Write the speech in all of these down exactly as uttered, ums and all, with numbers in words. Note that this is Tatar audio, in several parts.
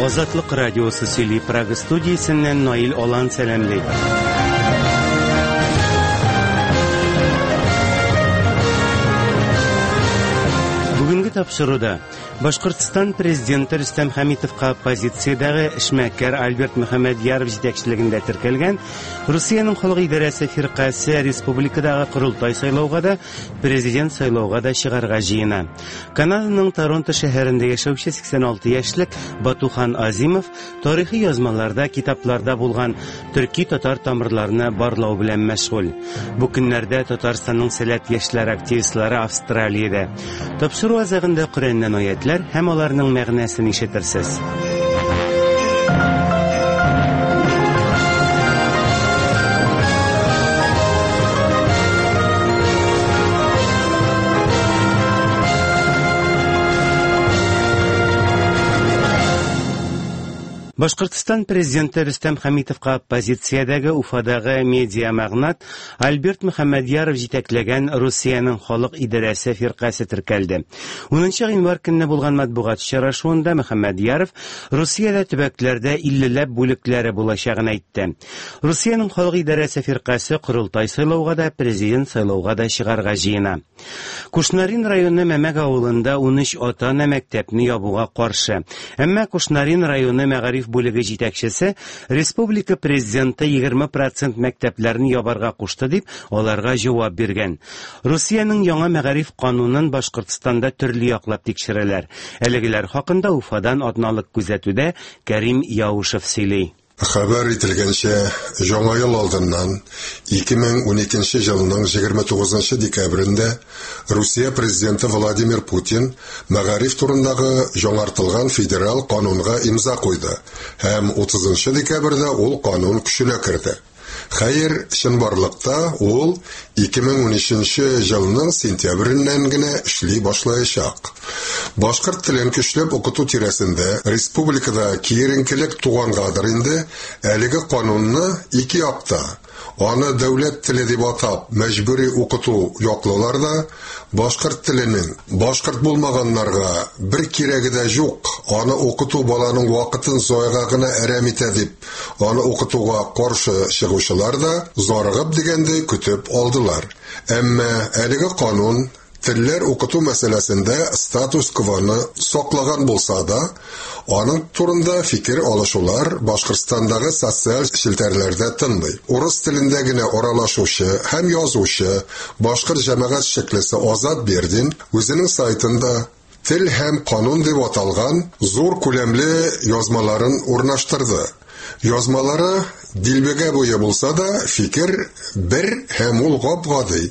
Азатлык радиосы сөйли Прага студиясеннән Наил Алан сәламлый. Бүгенге тапшыруда Башкортстан президенты Рөстәм Хәмитовка оппозициядәге эшмәкәр Альберт Мөхәммәдияров җитәкчелегендә теркәлгән Русиянең халык идарәсе фиркасы республикадагы корылтай сайлауга да, президент сайлауга да чыгарга җыена. Канаданың Торонто шәһәрендә яшәүче сиксән алты яшьлек Батухан Азимов тарихи язмаларда, китапларда булган төрки-татар тамырларны барлау белән мәшгуль. Бу көннәрдә Татарстанның сәләт яшьләр активистлары Австралиядә. Тапшыру азагында Коръәннән аятлар һәм аларның мәгънәсен ишетерсез. Башкортстан президенты Рөстәм Хәмитовка оппозициядәге Уфадагы медиа магнат Альберт Мөхәммәдияров җитәкләгән Русиянең халык идарәсе фиркасы теркәлде. унынчы гыйнвар көнне булган матбугат очрашуында Мөхәммәдияров Русиядә төбәкләрдә иллеләп бүлекләре булачагын әйтте. Русиянең халык идарәсе фиркасы корылтай сайлауга да, президент сайлауга да чыгарга җыена. Кушнарин районы Мәмәк авылында ун өч ата-ана мәктәпне ябуга каршы. Әмма Кушнарин районы мәгариф бүлеге җитәкчесе республика президенты егерме процент мәктәпләрне ябарга кушты дип аларга җавап биргән. Русиянең яңа мәгариф канунын Башкортстанда төрле яклап тикшерәләр. Әлегеләр хакында Уфадан атналык күзәтүдә Кәрим Яушев сөйли. Хәбәр ителгәнчә, яңа ел алдыннан ике мең уникенче елның егерме тугызынчы декабрендә Русия президенты Владимир Путин мәгариф турындагы яңартылган федераль канунга имза куйды һәм утызынчы декабрьдә ул канун көченә керде. Хәер, чынбарлыкта ул ике мең унөченче елның сентябреннән генә эшли башлаячак. Башкорт телен көчләп укыту тирәсендә республикада киеренкелек тугангадыр инде, әлеге канунны ике якта, аны дәүләт теле дип атап мәҗбүри укыту яклылар да, башкорт теленең башкорт булмаганнарга бер кирәге дә юк, аны укыту баланың вакытын заяга гына әрәм итә дип, аны укытуга каршы чыгучылар да зарыгып дигәндәй көтеп алдылар. Әмма әлеге канун телләр укыту мәсьәләсендә статус-квоны саклаган булса да, аның турында фикер алышулар Башкортстандагы социаль челтәрләрдә тынмый. Урыс телендә генә аралашучы һәм язучы башкорт җәмәгать шәклесе Азат Бердин үзенең сайтында тел һәм канун дип аталган зур күләмле язмаларын урнаштырды. Язмалары дилбегә буе булса да, фикер бер һәм ул гап-гади.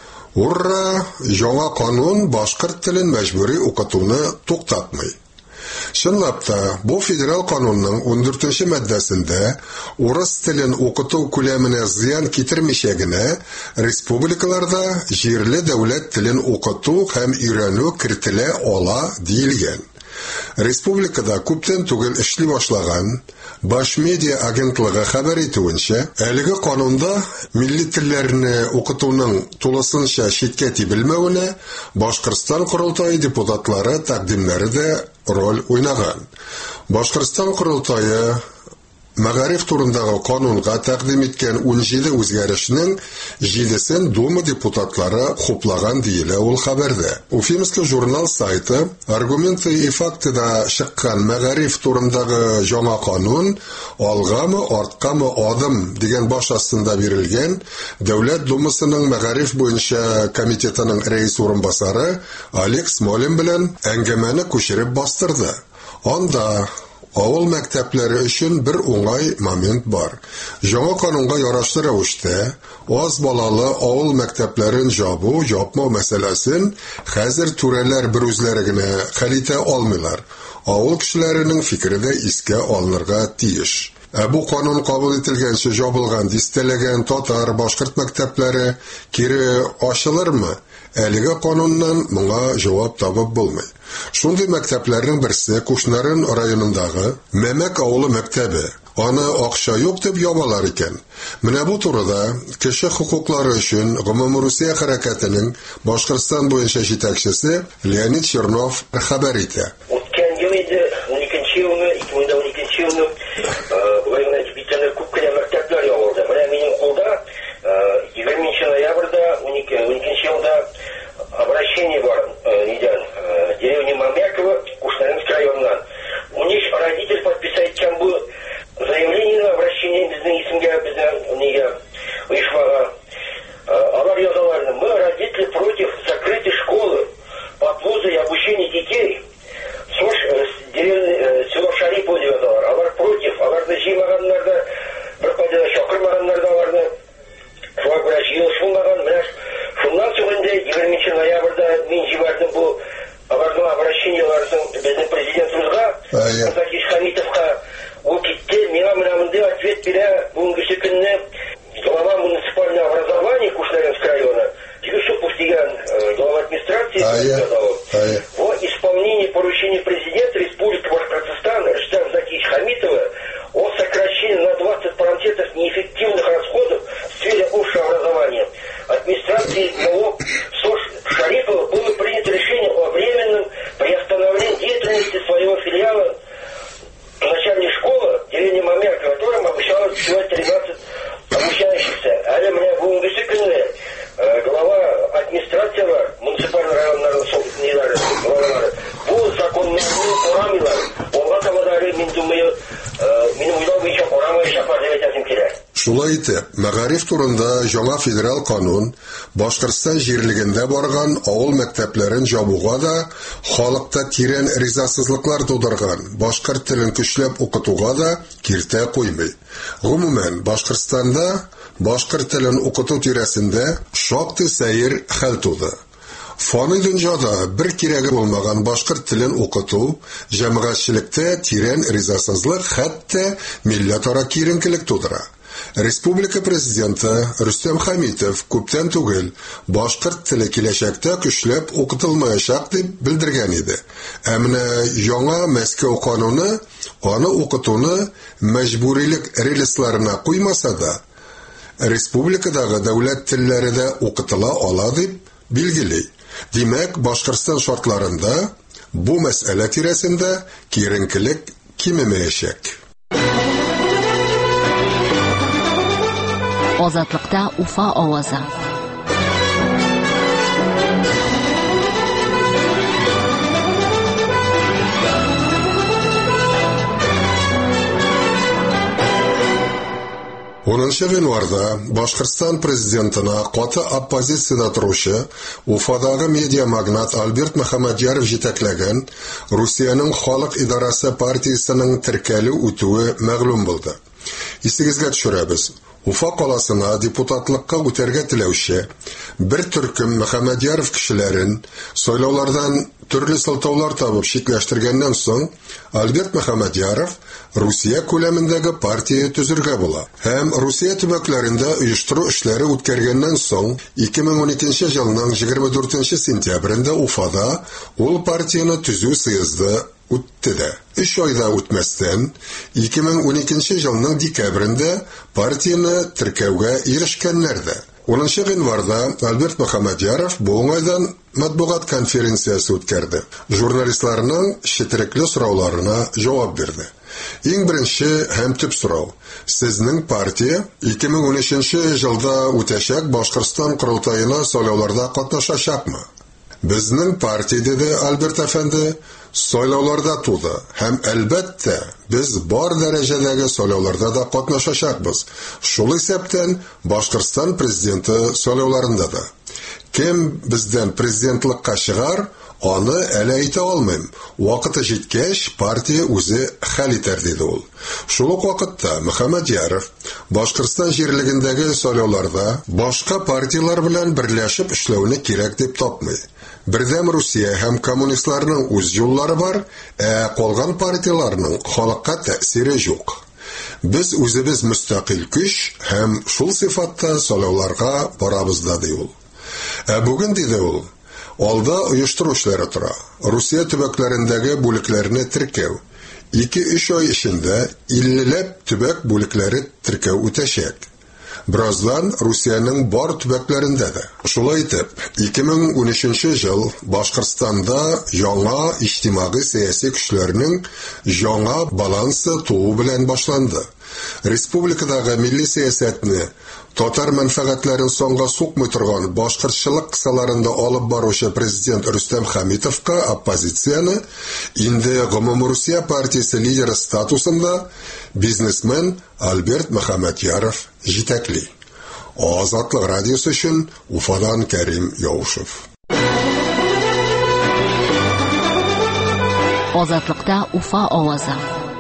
Ура, яңа канун башкорт телен мәҗбүри укытуны туктатмый. Чынлап та, бу федераль канунның ундүртенче маддәсендә урыс телен укыту күләменә зыян китермичә генә республикаларда җирле дәүләт телен укыту һәм өйрәнү кертелә ала диелгән. Республикада күптән түгел эшли башлаган Баш медиа агентлыгы хәбәр итүенчә, әлеге канунда милли телләрне укытуның тулысынча читкә тибелмәвенә Башкортстан корылтайы депутатлары тәкъдимнәре дә роль уйнаган. Башкортстан корылтайы мәгариф турындагы канунга тәкъдим иткән ун җиде үзгәрешнең җидесен Дума депутатлары хуплаган диелә ул хәбәрдә. Уфимский журнал сайты аргументы и фактыда чыккан мәгариф турындагы яңа канун алгамы, арткамы адым дигән баш астында бирелгән Дәүләт Думасының мәгариф буенча комитетының рәис урынбасары Олег Смолин белән әңгәмәне күчереп бастырды. Анда авыл мәктәпләре өчен бер уңай момент бар. Яңа канунга ярашлы рәвештә аз балалы авыл мәктәпләрен җабу, җапмау мәсьәләсен хәзер түрәләр бер үзләре генә хәл итә алмыйлар. Авыл кешеләренең фикере дә искә алынырга тиеш. Ә бу канун кабул ителгәнче җабылган дистәләгән татар, башкорт мәктәпләре кире ачылырмы? Әлеге кануннан моңа җавап табып булмый. Шундый мәктәпләрнең берсе Кушнарин районындагы Мәмәк авылы мәктәбе. Аны акча юк дип ябалар икән. Менә бу турыда кеше хукуклары өчен Гомумрусия хәрәкәтенең Башкортстан буенча җитәкчесе Леонид Чернов хәбәр итә. Үткән ел иде, уникенче елны ике мең елның былай гына битләре күп кенә мәктәпләр ябылды. Менә минем кулда егерменче ноябрьдә уникенче елда обращение бар нидән деревня Мамяково, Кушнаренский районнан. У них родитель подписать чем был заявление на обращение безнең исемгә, безнең нигә оешмага. Алар язаларны: мы, родители, против закрытой школы, подвоза и обучения детей. Сош деревня село Шарипово язалар. Алар против, аларны җыймаганнарда, бер кайда чакырмаганнарда аларны. Шулай белән җыелыш булмаган, менә шуннан соң инде егерменче ноябрьдә мин җибәрдем бу аларның обращениеларын безнең президентыбызга, Закиш Хамитовка. Ул китте, миңа менә монда ответ бирә, бүгенге көнне глава муниципального образования Кушнаренского района, Юсупов дигән глава администрации сказал: во исполнении поручения президента Республики Башкортостан Рустам Закиш Хамитова о сокращении на двадцать процентов неэффективных расходов в сфере общего образования администрации ГО СОЖ Шарипова было принято решение о временном приостановлении деятельности своего филиала начальной школы деревни Мамерка, которым обучалось всего тринадцать обучающихся. А я меня в университете глава администрации муниципального районного суда был закон урамилар. Онга тамадары мин думаю, минем уйлау буенча урамы шапар дип әйтәсем килә. Шулай итеп, мәгариф турында жаңа федерал канун Башкортстан җирлегендә барган авыл мәктәпләрен җабуга да, халыкта тирән ризасызлыклар тудырган, башкорт телен көчләп укытуга да киртә куймый. Гомумән, Башкортстанда башкорт телен укыту тирәсендә шактый сәер хәл туды. Фани дөньяда бер кирәге булмаган башкорт телен укыту җәмәгатьчелектә тирән ризасызлык, хәтта милләтара киеренкелек тудыра. Республика президенты Рустам Хамитов күптән түгел башкорт теле киләчәктә көчләп укытылмаячак дип белдергән иде. Ә менә яңа Мәскәү кануны аны укытуны мәҗбүрилек рельсларына куймаса да, республикадагы дәүләт телләре дә укытыла ала дип билгели. Димәк, Башкортстан шартларында бу мәсьәлә тирәсендә киеренкелек кимемәячәк. Азатлыкта Уфа авазы. онынчы январда Башкортстан президентына каты оппозицияда торучы Уфадагы медиа магнат Альберт Мөхәммәдияров җитәкләгән Русиянең халык идарасы партиясының теркәлү үтүе мәгълүм булды. Исегезгә төшерәбез. Уфа каласына депутатлыкка үтәргә теләүче бер төркем Мөхәммәдияров кешеләрен сайлаулардан төрле сылтаулар табып шикләштергәннән соң Альберт Мөхәммәдияров Русия күләмендәге партия төзергә була. Һәм Русия төбәкләрендә оештыру эшләре үткәргәннән соң ике мең уникенче елның егерме дүртенче сентябрендә Уфада ул партияны төзү съезды үтте дә. Өч айда үтмәстән ике мең уникенче елның декабрендә партияны теркәүгә ирешкәннәр дә. онынчы январда Альберт Мөхәммәдияров бу уңайдан матбугат конференциясе үткәрде. Журналистларның четерекле сорауларына җавап бирде. Иң беренче һәм төп сорау: сезнең партия ике мең унөченче елда үтәчәк Башкортстан курултаена сайлауларда катнашачакмы? Безнең партия, диде Альберт әфәнде, сайлауларда туды һәм әлбәттә без бар дәрәҗәдәге сайлауларда да катнашачакбыз. Шул исәптән Башкортстан президенты сайлауларында да. Кем бездән президентлыкка чыгар, аны әле әйтә алмыйм. Вакыты җиткәч партия үзе хәл итәр, диде ул. Шул ук вакытта Мөхәммәдияров Башкортстан җирлегендәге сайлауларда башка партиялар белән берләшеп эшләүне кирәк дип тапмый. Бердәм Русия һәм коммунистларның үз юллары бар, ә калган партияларның халыкка тәэсире юк. Без үзебез мөстәкыйль көч һәм шул сыйфатта сайлауларга барабыз да, ди ул. Ә бүген, диде ул, алда оештыру эшләре тора. Русия төбәкләрендәге бүлекләрне теркәү. ике-өч ай эчендә иллеләп төбәк бүлекләре теркәү үтәчәк. Birazdan Rusiyaның бар төбәкләрендә дә. Шулай итеп, ике мең унөченче ел Башкортстанда яңа иҗтимагый сәяси көчләрнең яңа балансы туу белән башланды. Республикадагы милли сәясәтне татар мәнфәгатьләрен соңга сукмый торган башкортчылык кысаларында алып баручы президент Рөстәм Хәмитовка оппозицияне инде Гомумрусия партиясе лидеры статусында бизнесмен Альберт Мөхәммәдьяров җитәкли. Азатлык радиосы өчен Уфадан Кәрим Яушев. Азатлыкта Уфа авазы.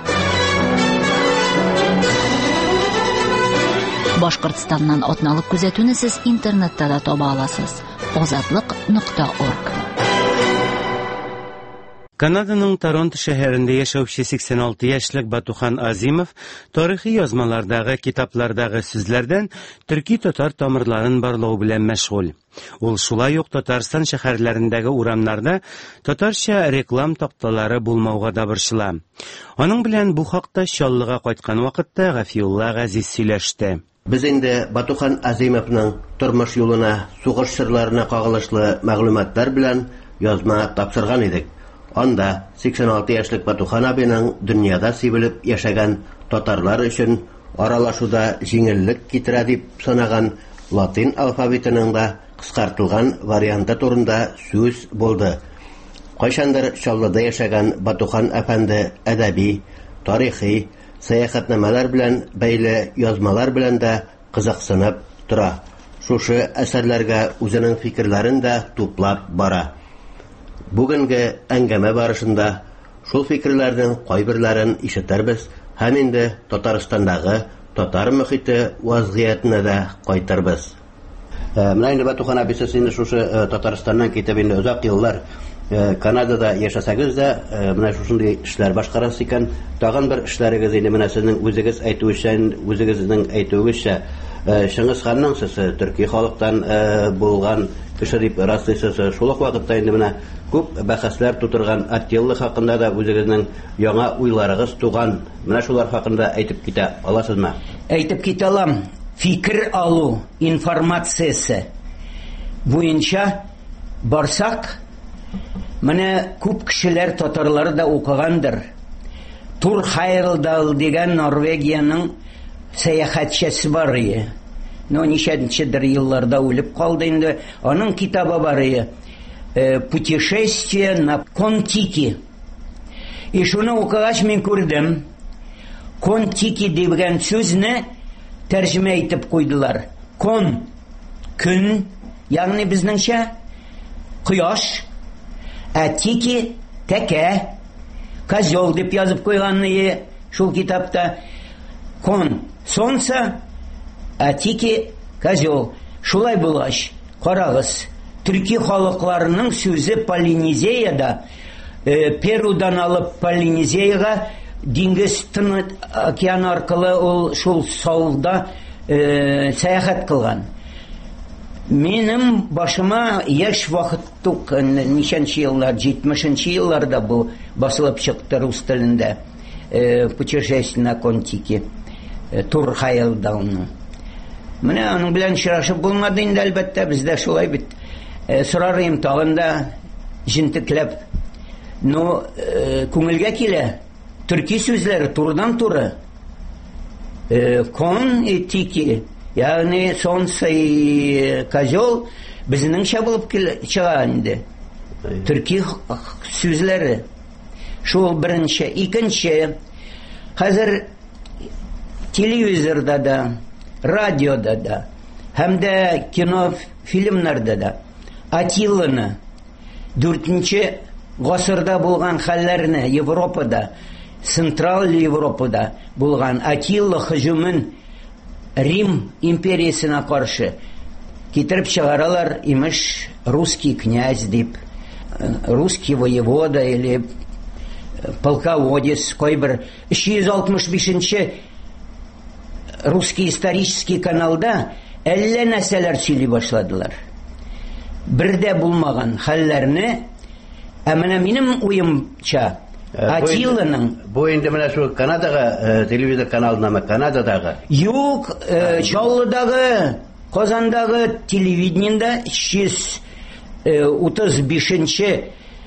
Башкортстаннан атналык күзәтүне сез интернетта да таба аласыз. азатлык нокта орг. Канаданың Торонто шәһәрендә яшәүче сиксән алты яшьлек Батухан Азимов тарихи язмалардагы, китаплардагы сүзләрдән төрки татар тамырларын барлау белән мәшгуль. Ул шулай ук Татарстан шәһәрләрендәге урамнарда татарча реклам такталары булмауга да борчыла. Аның белән бу хакта Чаллыга кайткан вакытта Гафиулла Газиз сөйләште. Без инде Батухан Азимовның тормыш юлына, сугыш сырларына кагылышлы мәгълүматлар белән язма тапшырган идек. Анда сиксән алты яшьлек Батухан абыйның дөньяда сибелеп яшәгән татарлар өчен аралашуда җиңеллек китерә дип санаган латин алфавитының да кыскартылган варианты турында сүз булды. Кайчандыр Чаллыда яшәгән Батухан әфәнде әдәби, тарихи, сәяхәтнамәләр белән бәйле язмалар белән дә кызыксынып тора. Шушы әсәрләргә үзенең фикерләрен дә туплап бара. Бүгенге әңгәмә барышында шул фикерләрнең кайберләрен ишетәрбез һәм инде Татарстандагы татар мөхите вазгыятына да кайтырбыз. Менә инде Батухан абый сез инде шушы Татарстаннан китеп инде озак еллар Канадада яшәсәгез дә, менә шушындый эшләр башкарасыз икән, тагын бер эшләрегез инде менә сезнең үзегез әйтүчән, үзегезнең әйтүегезчә Шыңгыз ханның сез төрки халыктан булган кеше дип раслыйсыз. Шул ук вакытта инде менә күп бәхәсләр тутырган Аттилла хакында да үзегезнең яңа уйларыгыз туган. Менә шулар хакында әйтеп китә аласызмы? Әйтеп китә алам. Фикер алу информациясе буенча барсак, менә күп кешеләр татарлар да укыгандыр. Тур Хайрдал дигән Норвегияның сәяхәтчесе бар иде. Но ничәнчедер елларда үлеп калды инде. Аның китабы бар иде. Путешествие на Кон-Тики. И шуны укыгач мин күрдем. Кон-Тики дигән сүзне тәрҗемә итеп куйдылар. Кон көн, ягъни безнеңчә кояш, ә Тики тәкә, козел дип язып куйган иде шул китапта. Кон солнце, а Тики козел. Шулай булгач, карагыз, төрки халыкларының сүзе Полинезияда, Перудан алып Полинезияга диңгез Тын океан аркылы ул шул сауда сәяхәт кылган. Минем башыма яшь вакыт тук, ничәнче еллар, җитмешенче елларда бу басылып чыкты рус телендә. Путешествие на Кон-Тики. Тур Хайрдалны. Менә аның белән очрашып булмады инде, әлбәттә, бездә шулай бит. Сорарым тагын да җентекләп. Но күңелгә килә. Төрки сүзләре турдан туры. Кон и Тики, ягъни солнце и козел безнеңчә булып чыга инде. Төрки сүзләре. Шул беренче, икенче. Хәзер телевизорда да, радиода да, һәм дә кино фильмнарда да Аттилланы дүртенче гасырда булган хәлләрне Европада, Централь Европада булган Аттилла һөҗүмен Рим империясына каршы китереп чыгаралар, имеш русский князь дип, русский воевода или полководец, кайбер өч йөз алтмыш бишенче русский исторический каналда әллә нәрсәләр сөйли башладылар. Бердә булмаган хәлләрне, ә менә минем уемча Аттилланың бу инде менә шул Канадага телевизор каналынамы, Канададагы? Юк, Чаллыдагы Казандагы телевидениеда йөз утыз бишенче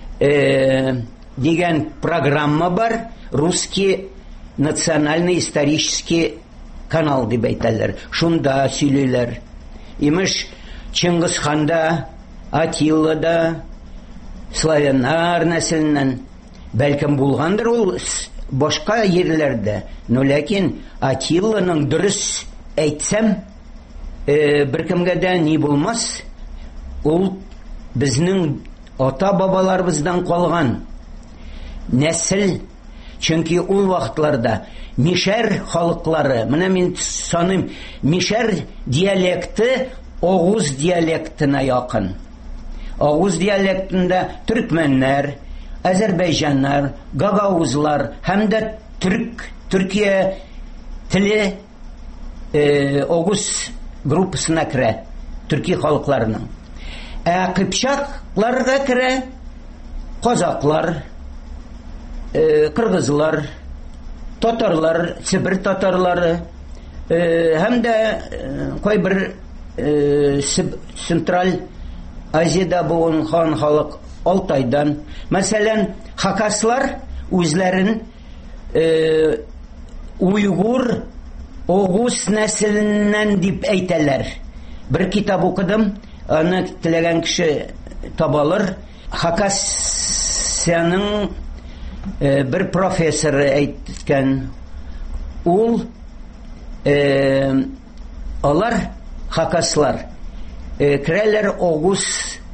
дигән программа бар, русский национальный исторический канал дип әйтәләр. Шунда сөйлиләр. Имеш Чингис ханда, Атиллада, славяннар нәселеннән бәлкем булгандыр ул башка ерләрдә. Но ләкин Атилланың дөрес әйтсәм, беркемгә дә ни булмас. Ул безнең ата-бабаларыбыздан калган нәсел. Чөнки ул вакытларда мишәр халыклары, менә мин саныйм, мишәр диалекты Оғуз диалектына якын. Оғуз диалектында түркмәннәр, әзербайҗаннар, гагаузлар һәм дә түрк, Төркия теле Оғуз группасына керә, төрки халыкларының. Ә кыпчакларга керә казаклар, кыргызлар, татарлар, Сибир татарлары, һәм дә кайбер Централь Азияда булган хан халык Алтайдан. Мәсәлән, хакаслар үзләрен уйгур Оғуз нәселеннән дип әйтәләр. Бер китап укыдым, аны теләгән кеше табалыр. Хакасияның бер профессоры әйткән. Ул алар хакаслар керәләр Оғуз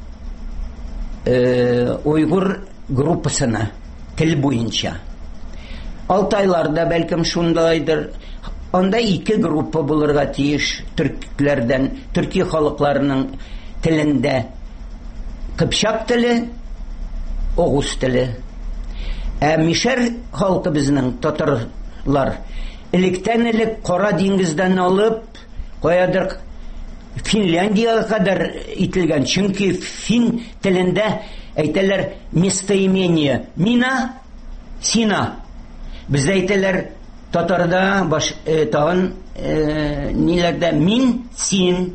уйгур группасына тел буенча. Алтайларда бәлкем шундайдыр. Анда ике группа булырга тиеш төркләрдән, төрки халыкларының телендә кыпчак теле, Оғуз теле. Ә мишәр халкы безнең татарлар электән элек Кара диңгездән алып, каядыр Финляндиягә кадәр ителгән. Чөнки фин телендә әйтәләр местоимение мина, сина. Бездә әйтәләр татарда баш тагын ниләрдә мин, син.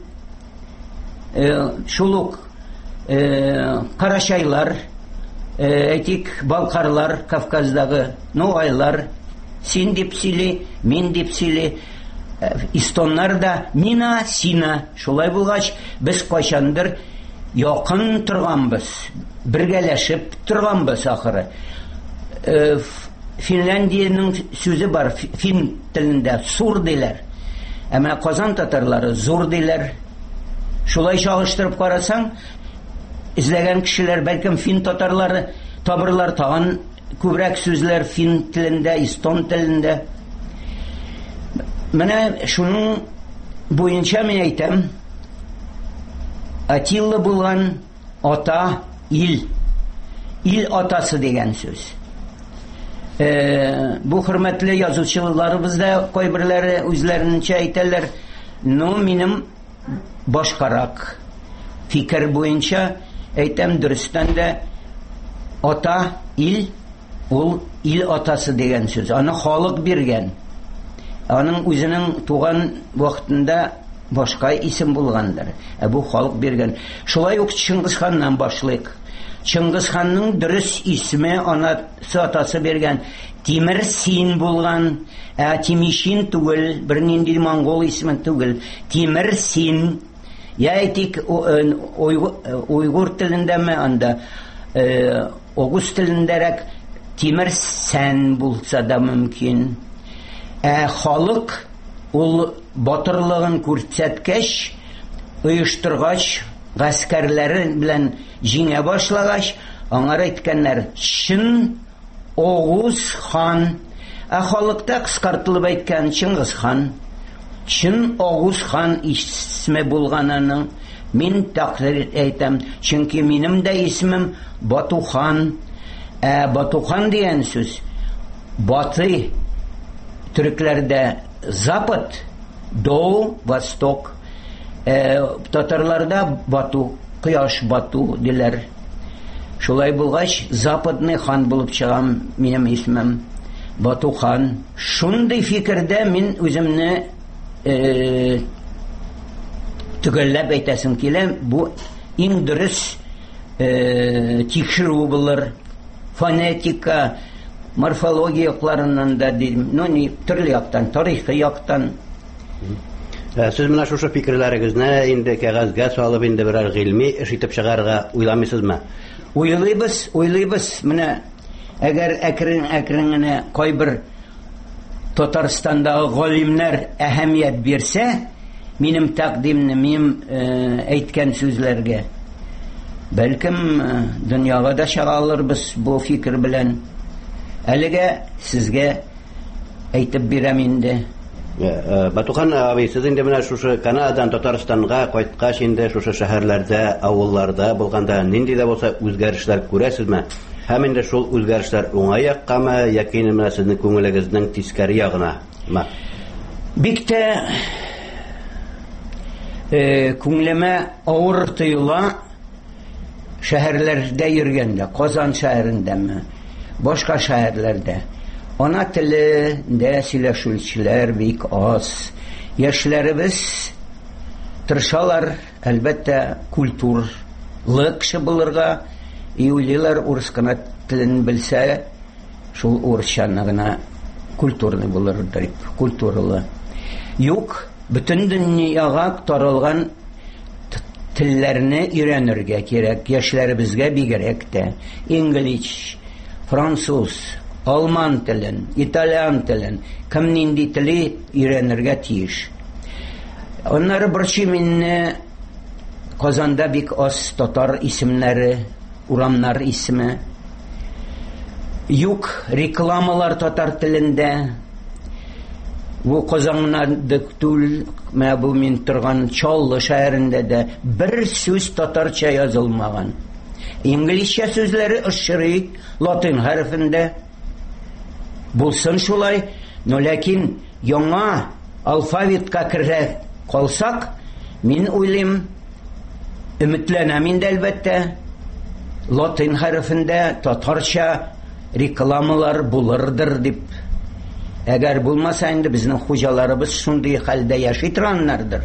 Шулук карачайлар, әйтик балкарлар, Кавказдагы ноғайлар син дип сөйли, мин дип сөйли. Истоннар да мина, сина. Шулай булгач, без кайчандыр якын торганбыз, бергәләшеп торганбыз ахыры. Финляндиянең сүзе бар, фин телендә сур диләр. Әмма Казан татарлары зур диләр. Шулай чагыштырып карасаң, изләгән кешеләр бәлкем фин татарлары табырлар тагын күбрәк сүзләр фин телендә, истон телендә. Менә шуның буенча мен әйтәм, Атилла булган ата ил, ил атасы дигән сүз. Бу хөрмәтле язучыларыбызда кайберләре үзләренчә әйтәләр, но минем башкарак фикер буенча әйтәм, дөрестән дә ата ил, ул ил атасы дигән сүз. Аны халык биргән. Аның үзенең туган вакытында башка исем булгандыр. Ә бу халык биргән. Шулай ук Чингис ханнан башлыйк. Чингис ханның дөрес исеме анасы атасы биргән Тимер Син булган. Ә Тимишин түгел, бер нинди монгол исеме түгел. Тимер Син. Я әйтик уйгур телендәме анда, Оғуз телендәрәк Тимер Сән булса да мөмкин. Ә халык ул батырлыгын күрсәткәч, оештыргач, гаскәрләре белән җиңә башлагач, аңар әйткәннәр Чын Оғуз хан. Ә халыкта кыскартылып әйткән Чингис хан. Чын Оғуз хан исеме булганыны мин тәкъдир әйтәм, чөнки минем дә исемем Батухан. Ә Батухан дигән сүз баты төрекләрдә запад, до, восток, татарларда бату, кояш бату диләр. Шулай булгач, западный хан булып чыгам, минем исемем Батухан. Шундый фикердә мин үземне төгәлләп әйтәсем килә, бу иң дөрес тикшерү булыр. Фонетика, морфология якларынан да, ну, не төрле яктан, тарихи яктан. Сез менә шушы фикерләрегезне инде кәгазьгә салып, инде берәр гыйльми эш итеп чыгарга уйламыйсызмы? Уйлыйбыз, уйлыйбыз. Менә әгәр әкрен-әкрен генә кайбер Татарстандагы галимнәр әһәмият бирсә, минем тәкъдимне, минем әйткән сүзләргә, бәлкем дөньяга да чыга алырбыз бу фикер белән. Әлегә сезгә әйтеп бирәм инде. Батухан абый, сез инде менә шушы Канададан Татарстанга кайткач, инде шушы шәһәрләрдә, авылларда булганда нинди дә булса үзгәрешләр күрәсезме? Һәм инде шул үзгәрешләр уңай яккамы, яки менә сезнең күңелегезнең тискәре ягына? Бик тә күңелемә авыр тоела шәһәрләрдә йөргәндә, Казан шәһәрендәме, башка шәһәрләрдә. Ана телендә сөйләшүчеләр бик аз. Яшьләребез тырышалар, әлбәттә, культурлы кеше булырга, и уйлыйлар, урыс кына телен белсә, шул урысчаны гына культурный булыр дип, культуралы. Юк, бөтен дөньяга таралган телләрне өйрәнергә кирәк, яшьләребезгә бигрәк тә. Инглиш, француз, алман телен, итальян телен, кем нинди теле өйрәнергә тиеш. Аннары борчый мине Казанда бик аз татар исемнәре, урамнар исеме. Юк, рекламалар татар телендә. Бу Казаннан диктул, менә бу мин торган Чаллы шәһәрендә дә бер сүз татарча язылмаган. Инглишчә сүзләре очрый латин хәрефендә. Булсын шулай, но ләкин яңа алфавитка керә калсак, мин уйлыйм, өметләнәм инде әлбәттә, латин хәрефендә татарча рекламалар булырдыр дип. Әгәр булмаса инде безнең хуҗаларыбыз шундый хәлдә яши торганнардыр.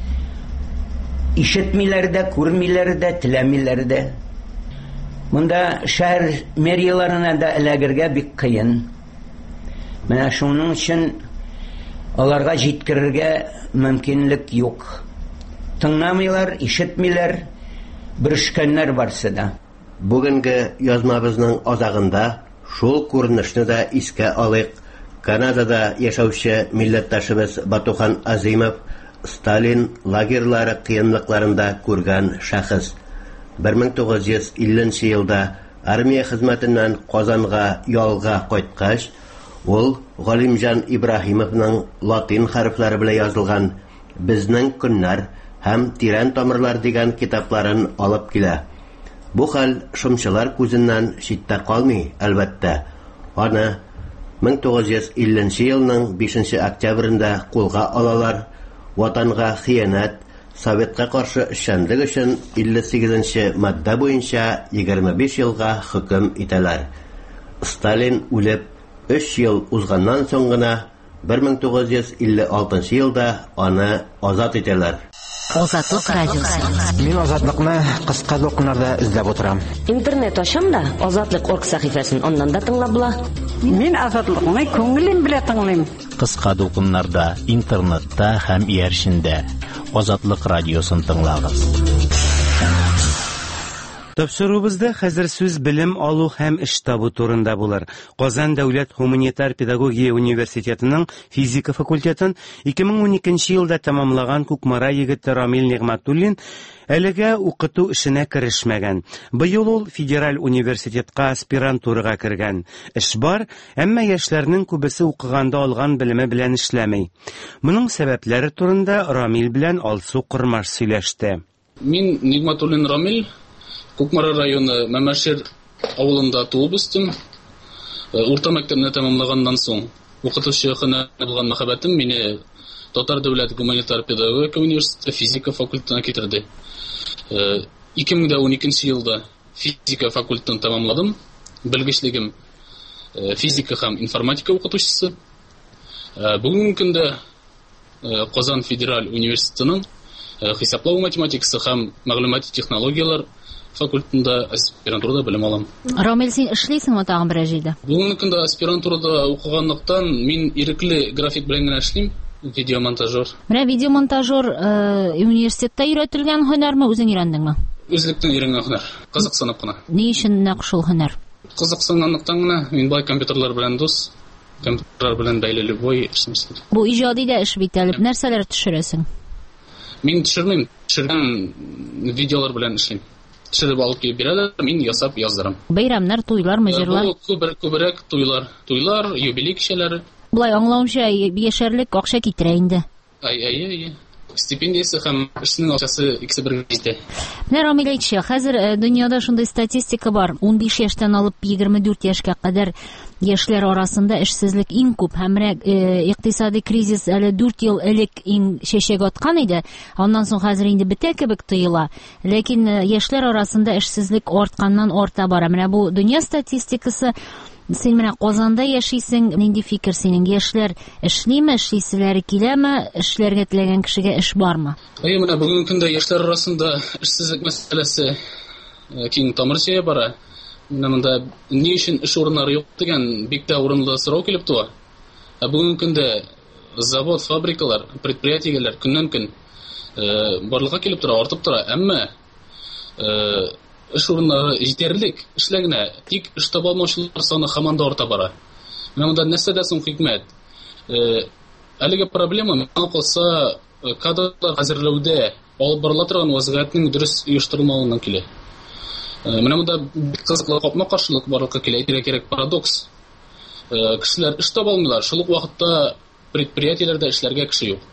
Ишетмиләр дә, күрмиләр дә, теләмиләр дә. Монда шәһәр мэрияларына да эләгергә бик кыен. Менә шуның өчен аларга җиткерергә мөмкинлек юк. Тыңламыйлар, ишетмиләр, бирешкәннәр барсы да. Бүгенге язмабызның азагында шул күренешне дә искә алыйк. Канадада яшәүче милләттәшебез Батухан Азимов Сталин лагерьлары кыенлыкларында күргән шәхес. бер мең тугыз йөз илленче елда армия хезмәтеннән Казанга ялга кайткач, ул Галимҗан Ибраһимовның латин хәрефләре белән язылган "Безнең көннәр" һәм "Тирән тамырлар" дигән китапларын алып килә. Бу хәл шомчылар күзеннән читтә калмый, әлбәттә. Аны мең тугыз йөз илленче елның бишенче октябрендә кулга алалар, ватанга хыянәт, Советка каршы эшчәнлек өчен илле сигезенче мадда буенча егерме биш елга хөкем итәләр. Сталин үлеп өч ел узганнан соң гына бер мең тугыз йөз илле алтынчы елда аны азат итәләр. Азатлык радиосы. Мин азатлыкны кыска докумнарда эзләп утырам. Интернет ашам да азатлык точка орг сәхифәсен аннан да тыңлап була. Мин азатлыкны күңелем белән тыңлыйм. Кыска докумнарда, интернетта һәм ияршендә Азатлык радиосын тыңлагыз. Тапшырубызда хәзер сүз белем алу һәм эш табу турында булыр. Казан дәүләт гуманитар педагогия университетының физика факультетын ике мең уникенче елда тәмамлаган Кукмара егете Рамил Нигъмәтуллин әлегә укыту эшенә керешмәгән. Быел ул федераль университетка аспирантурага кергән. Эш бар, әмма яшьләрнең күбесе укыганда алган белеме белән эшләмәй. Моның сәбәпләре турында Рамил белән Алсу Курмаш сөйләште. Мин Нигъмәтуллин Рамил, Кукмара районы Мәмәшер авылында туып үстем. Урта мәктәпне тәмамлаганнан соң укытучы хына булган мәхәббәтем мине Татар дәүләт гуманитар педагогика университеты физика факультетына китерде. ике мең уникенче елда физика факультетын тәмамладым. Белгечлегем физика һәм информатика укытучысы. Бүгенге көндә Казан федераль университетының хисаплау математикасы һәм мәгълүмати технологиялар факультетында аспирантурада белем алам. Рамил, син эшлисеңме тагын бер җирдә? Бүгенге көндә аспирантурада укыганлыктан мин ирекле график белән генә эшлим, видеомонтажер. Менә видеомонтажер университетта өйрәтелгән һөнәрме, үзең өйрәндеңме? Үзлектән өйрәнгән һөнәр. Кызыксынып кына. Ни өчен нәкъ шул һөнәр? Кызыксынганлыктан гына мин бай компьютерлар белән дус, компьютерлар белән бәйле любой эшне. Бу иҗади дә эш бит әле. Нәрсәләр төшерәсең? Мин төшермим. Төшергән видеолар белән эшлим. Төшереп алып килеп бирәләр, мин ясап яздырам. Бәйрәмнәр, туйлар, мөҗирлар. Бу күбрәк күбрәк туйлар, туйлар, юбилей кичәләре. Булай аңлавымча, яшәрлек акча китерә инде. Ай, ай, ай. Стипендиясе һәм эшнең акчасы икесе бергә җитә. Менә Рамил әйтче, хәзер дөньяда шундый статистика бар. ун биш яшьтән алып егерме дүрт яшькә кадәр яшьләр арасында эшсезлек иң күп. Һәм икътисади кризис әле дүрт ел элек иң чәчәк аткан иде. Аннан соң хәзер инде бетә кебек тоела. Ләкин яшьләр арасында эшсезлек артканнан арта бара. Менә бу дөнья статистикасы. Син менә Казанда яшисең, нинди фикер синең? Яшьләр эшлиме, эшлиселәре киләме, эшләргә теләгән кешегә эш бармы? Әйе, менә бүгенге көндә яшьләр арасында эшсезлек мәсьәләсе киң тамыр җыя бара. Менә монда ни өчен эш урыннары юк дигән бик тә урынлы сорау килеп туа. Ә бүгенге көндә завод, фабрикалар, предприятиеләр көннән-көн барлыкка килеп тора, артып тора. Әмма эш урыннары җитәрлек эшләгәнә, тик эш таба алмаучылар саны һаман да арта бара. Менә монда нәрсәдә соң хикмәт? Әлеге проблема миңа калса кадрлар әзерләүдә алып барыла торган вазгыятьнең дөрес оештырылмавыннан килә. Менә монда кызыклы капма-каршылык барлыкка килә, әйтергә кирәк, парадокс. Кешеләр эш таба алмыйлар, шул ук вакытта предприятиеләрдә эшләргә кеше юк.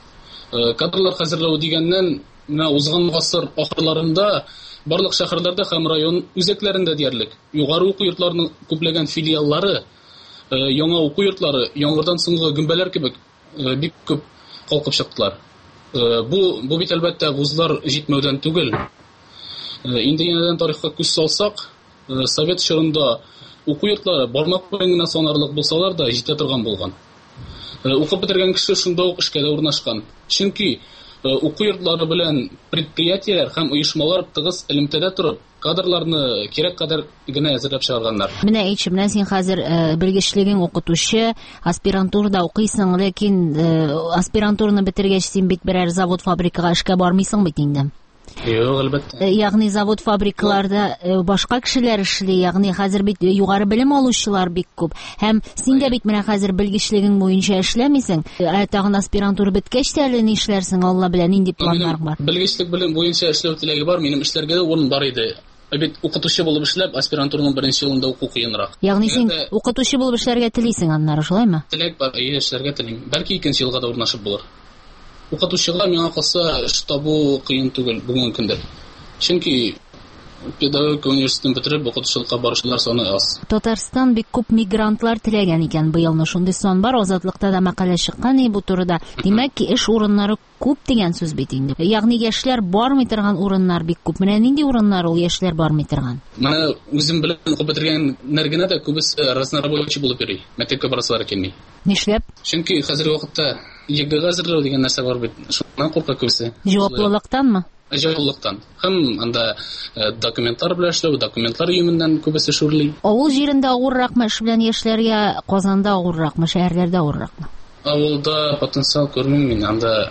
Кадрлар әзерләү дигәннән, менә узган гасыр ахырларында барлык шәһәрләрдә һәм район үзәкләрендә диярлек югары уку йортларының күпләгән филиаллары, яңа уку йортлары яңгырдан соңгы гөмбәләр кебек бик күп калкып чыктылар. Бу бу бит әлбәттә вузлар җитмәүдән түгел. Инде янәдән тарихка күз салсак, Совет чорында уку йортлары бармак белән генә санарлык булсалар да җитә торган булган. Укып бетергән кеше шунда ук эшкә дә урнашкан. Чөнки уку йортлары белән предприятиеләр һәм оешмалар тыгыз элемтәдә торып, кадрларны кирәк кадәр генә әзерләп чыгарганнар. Менә әйтче, менә син хәзер белгечлегең укытучы, аспирантурада укыйсың, ләкин аспирантураны бетергәч син бит берәр завод, фабрикага эшкә бармыйсың бит инде. Юк, әлбәттә. Ягъни завод, фабрикаларда башка кешеләр эшли, ягъни хәзер бит югары белем алучылар бик күп. Һәм син дә бит менә хәзер белгечлегең буенча эшләмисең. Тагын аспирантура беткәч тә әле ни эшләрсең, Алла белә, нинди планнар бар? Белгечлек белем буенча эшләү теләге бар, минем эшләргә дә урын бар иде. Бит укытучы булып эшләп, аспирантураның беренче елында уку кыенрак. Ягъни син укытучы булып эшләргә телисең, аннары шулаймы? Теләк бар, әйе, эшләргә телим. Бәлки икенче елга да урнашып булыр. Укытучыга миңа калса эш табу кыен түгел бүгенге көндә. Чөнки педагогика университетын бетереп укытучылыкка баручылар саны аз. Татарстан бик күп мигрантлар теләгән икән быелны, шундый сан бар. Азатлыкта да мәкалә чыккан и бу турыда. Димәк ки, эш урыннары күп дигән сүз бит инде. Ягъни яшьләр бармый торган урыннар бик күп. Менә нинди урыннар ул яшьләр бармый торган? Менә үзем белән укып бетергәннәр генә дә күбесе разнорабочий булып йөри. Мәктәпкә барасылар килми. Нишләп? Чөнки хәзерге вакытта ЕГЭ әзерләү дигән нәрсә бар бит. Шуннан курка күбесе. Җаваплылыктанмы? Җаваплылыктан. Һәм анда документлар белән эшләү, документлар йөменнән күбесе шүрли. Авыл җирендә авырракмы эш белән яшьләргә, Казанда авырракмы, шәһәрләрдә авырракмы? Авылда потенциал күрмим мин, анда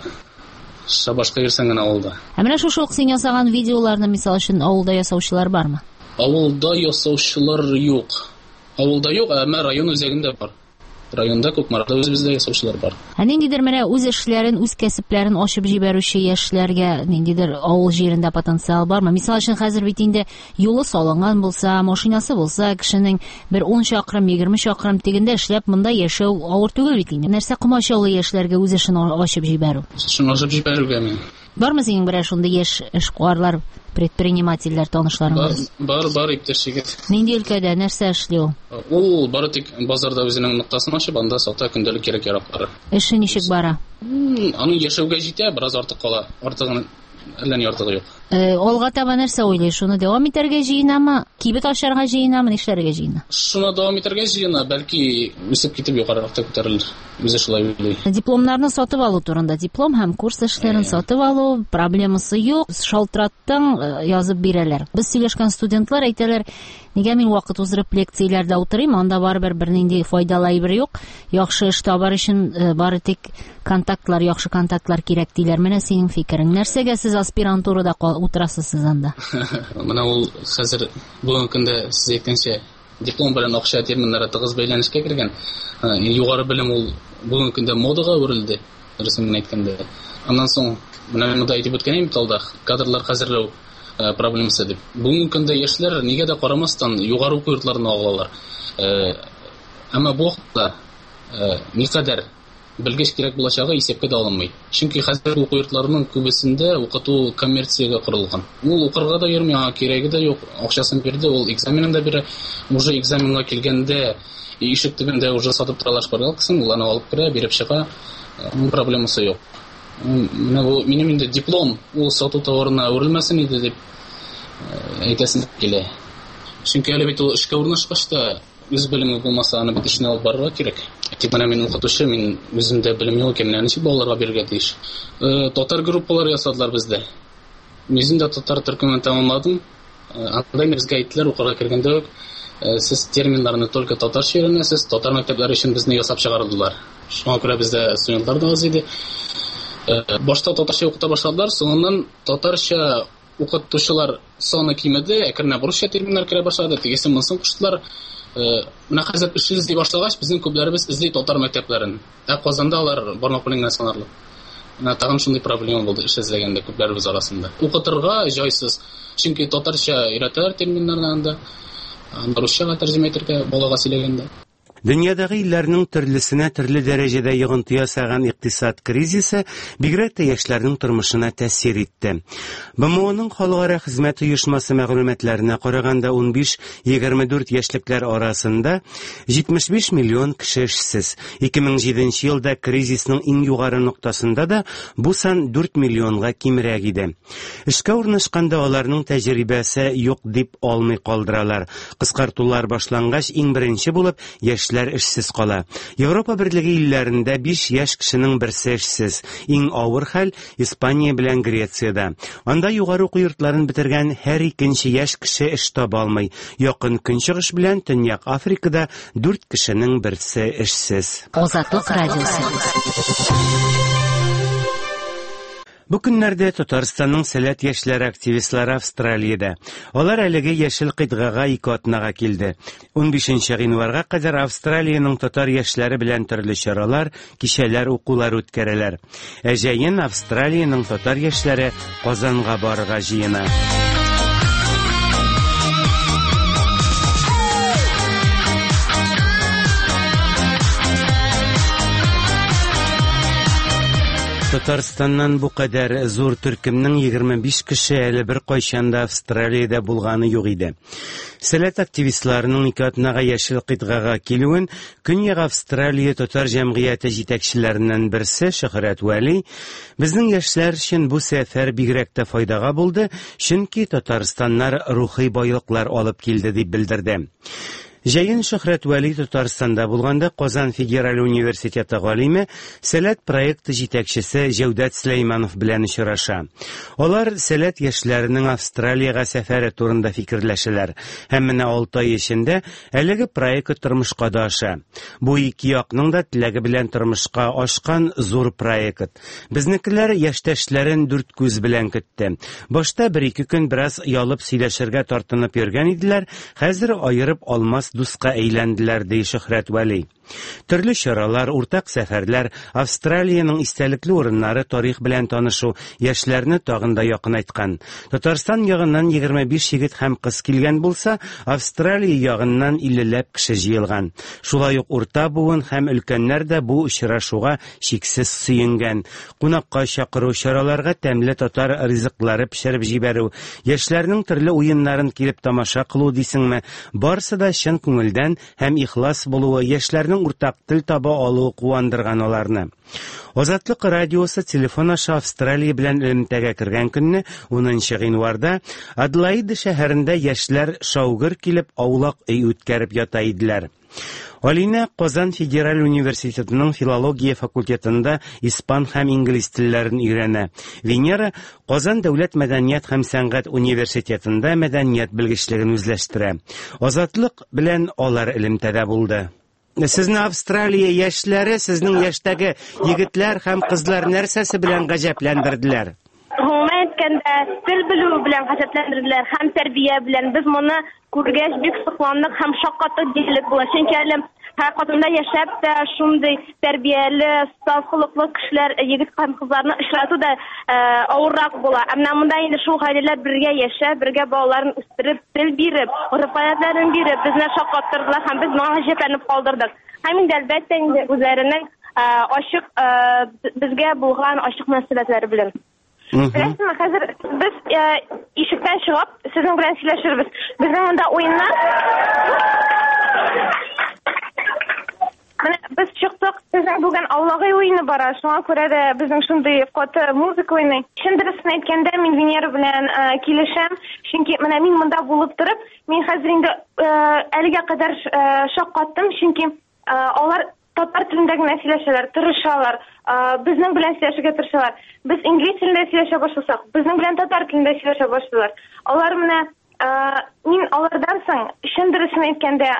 шабашка йөрсәң генә авылда. Ә менә шушы ук син ясаган видеоларны, мисал өчен, авылда ясаучылар бармы? Авылда ясаучылар юк. Авылда юк, әмма район үзәгендә бар. Районда Кукмарда үзебездә ясаучылар бар. Ә ниндидер менә үз эшләрен, үз кәсепләрен ачып җибәрүче яшьләргә ниндидер авыл җирендә потенциал бармы? Мисал өчен, хәзер бит инде юлы салынган булса, машинасы булса, кешенең бер ун чакрым, егерме чакрым тигендә эшләп монда яшәү авыр түгел бит инде. Нәрсә комачаулы яшьләргә үз эшен ачып җибәрү? Шуны ачып җибәрүгә мин. Бармы синең берәр шундый яшь эшкуарлар, предпринимательләр танышларың? Бар, бар, иптәш егет. Нинди өлкәдә, нәрсә эшли ул? Ул бары тик базарда үзенең ноктасын ачып, анда сата көндәлек кирәк-яраклары. Эше ничек бара? Аның яшәүгә җитә, бераз артык кала. Артыгын әллә ни артыгы юк. Алга таба нәрсә уйлый? Шуны дәвам итәргә җыенамы? Кибет ашарга җыенамы? Нишләргә җыена? Шуны дәвам итәргә җыена, бәлки үсеп китеп югарырак та күтәрелер. Үзе шулай уйлый. Дипломнарны сатып алу турында, диплом һәм курс эшләрен сатып алу проблемасы юк. Шалтыраттың язып бирәләр. Без сөйләшкән студентлар әйтәләр, нигә мин вакыт уздырып лекцияләрдә утырыйм, анда барыбер бернинди файдалы әйбер юк. Яхшы эш табар өчен бары тик контактлар, яхшы контактлар кирәк диләр. Менә синең фикерең. Нәрсәгә сез аспирантурада утырасыз сез анда? Менә ул хәзер бүгенге көндә сез әйткәнчә диплом белән акча терминнары тыгыз бәйләнешкә кергән. Югары белем ул бүгенге көндә модага үрелде, рәсемен әйткәндә. Аннан соң менә монда әйтеп үткән бит алда, кадрлар хәзерләү проблемасы дип. Бүгенге көндә яшьләр нигә дә карамастан югары уку йортларына агылалар. Әмма бу вакытта никадәр белгеч кирәк булачагы исәпкә дә алынмый. Чөнки хәзерге уку йортларының күбесендә укыту коммерциягә корылган. Ул укырга да йөрми, кирәге дә юк, акчасын бирде, ул экзаменын да бирә. Уже экзаменга килгәндә ишек төбендә уже сатып торалар шпаргалкасын, ул аны алып керә, биреп чыга. Проблемасы юк. Менә бу минем инде диплом ул сату товарына үрелмәсен иде дип әйтәсем килә. Чөнки әле бит ул эшкә урнашкач та үз белеме булмаса, аны бит эшне алып барырга кирәк. Тик менә мин укытучы, мин үземдә белем юк икән, ничек балаларга бирергә тиеш. Татар группалар ясадылар бездә. Мин дә татар төркемен тәмамладым. Анда безгә әйттеләр, укырга кергәндә үк сез терминнарны только татарча өйрәнәсез, татар мәктәпләре өчен безне ясап чыгардылар. Шуңа күрә бездә студентлар да аз иде. Башта татарча укыта башладылар, соңыннан татарча укытучылар саны кимеде, әкренләп русча терминнар керә башлады, тегесе монысын куштылар. Менә хәзер эш эзли башлагач, безнең күпләребез эзли татар мәктәпләрен. Ә Казанда алар бармак белән генә санарлык. Менә тагын шундый проблема булды эш эзләгәндә күпләребез арасында. Укытырга җайсыз, чөнки татарча өйрәтәләр терминнарны анда, русчага тәрҗемә итәргә балага сөйләгәндә. Дөньядагы илләрнең төрлесенә төрле дәрәҗәдә йогынты ясаган икътисад кризисы бигрәк тә яшьләрнең тормышына тәэсир итте. БМОның халыкара хезмәт оешмасы мәгълүматларына караганда, ун биш егерме дүрт яшьлекләр арасында җитмеш биш миллион кеше эшсез. ике мең җиденче елда кризисның иң югары ноктасында да бу сан дүрт миллионга кимрәк иде. Эшкә урнашканда аларның тәҗрибәсе юк дип алмый калдыралар. Кыскартулар башлангач, иң беренче булып яшь эшсез кала. Европа Берлеге илләрендә биш яшь кешенең берсе эшсез. Иң авыр хәл Испания белән Грециядә. Анда югары уку йортларын бетергән һәр икенче яшь кеше эш таба алмый. Якын Көнчыгыш белән Төньяк Африкада дүрт кешенең берсе эшсез. Азатлык радиосы. Бу көннәрдә Татарстанның сәләт яшьләр активистлары Австралиядә. Алар әлеге яшел кыйтгага ике атнага килде. ун бишенче гыйнварга кадәр Австралиянең татар яшьләре белән төрле чаралар, кичәләр, укулар үткәрәләр. Ә җәен Австралиянең татар яшьләре Казанга барырга җыена. Татарстаннан бу кадәр зур төркемнең егерме биш кеше әле бер кайчанда Австралиядә булганы юк иде. Сәләт активистларының ике атнага яшел кыйтгага килүен Көньяк Австралия татар җәмгыяте җитәкчеләреннән берсе Шөһрәт Вәли безнең яшьләр өчен бу сәфәр бигрәк тә файдага булды, чөнки Татарстаннар рухи байлыклар алып килде дип белдерде. Җәен Шөһрәт Вәли Татарстанда булганда Казан Федераль университеты галиме, сәләт проекты җитәкчесе Җәүдәт Сөләйманов белән очраша. Алар сәләт яшьләренең Австралиягә сәфәре турында фикерләшәләр. Һәм менә алты ай эчендә әлеге проект тормышка да аша. Бу ике якның да теләге белән тормышка ашкан зур проект. Безнекеләр яшьтәшләрен дүрт күз белән көтте. Башта бер-ике көн бераз ялып сөйләшергә тартынып йөргән иделәр, хәзер аерып алмас дуска әйләнделәр, ди Шөһрәт Вәли. Төрле чаралар, уртак сәфәрләр, Австралиянең истәлекле урыннары, тарих белән танышу яшьләрне тагын да якынайткан. Татарстан ягыннан егерме биш егет һәм кыз килгән булса, Австралия ягыннан иллеләп кеше җыелган. Шулай ук урта буын һәм өлкәннәр дә бу очрашуга чиксез сөенгән. Кунакка чакыру, чараларга тәмле татар ризыклары пешереп җибәрү, яшьләрнең төрле уеннарын килеп тамаша кылу дисеңме, барысы да чын күңелдән һәм ихлас булуы, яшьләрнең үзләренең уртак тел таба алуы куандырган аларны. Азатлык радиосы телефон аша Австралия белән элемтәгә кергән көнне, унынчы гыйнварда, Адлаида шәһәрендә яшьләр шаугыр килеп аулак өй үткәреп ята иделәр. Алина Казан Федераль университетының филология факультетында испан һәм инглиз телләрен өйрәнә. Венера Казан дәүләт мәдәният һәм сәнгать университетында мәдәният белгечлеген үзләштерә. Азатлык белән алар элемтәдә булды. Сезне Австралия яшьләре, сезнең яшьтәге егетләр һәм кызлар нәрсәсе белән гаҗәпләндерделәр? Гомумән әйткәндә, тел белү белән гаҗәпләндерделәр һәм тәрбия белән. Без моны күргәч бик сокландык һәм шаккатык дилек була. Чөнки әле һәркайда яшәп тә шундый тәрбияле, саф холыклы кешеләр, егет һәм кызларны очрату да авыррак була. Әмма монда инде шул гаиләләр бергә яшәп, бергә балаларын үстереп, тел биреп, гыйфаятьләрен биреп, безне шаккаттырдылар һәм без моңа гаҗәпләнеп калдырдык. Һәм инде әлбәттә инде үзләренең ачык безгә булган ачык мәсьәләләре белән. Рәсмә, хәзер без ишектән чыгып, сезнең белән сөйләшербез. Безнең монда уеннар. Менә без чыктык, безнең бүген аулагы уены бара. Шуңа күрә дә безнең шундый каты музыка уйный. Чын дөресен әйткәндә, мин Венера белән килешәм, чөнки менә мин монда булып торып, мин хәзер инде әлегә кадәр шаккаттым, чөнки алар татар телендә генә сөйләшәләр, тырышалар, безнең белән сөйләшергә тырышалар. Без инглиз телендә сөйләшә башласак, безнең белән татар телендә сөйләшә башлыйлар. Алар менә мин алардан соң чын дөресен әйткәндә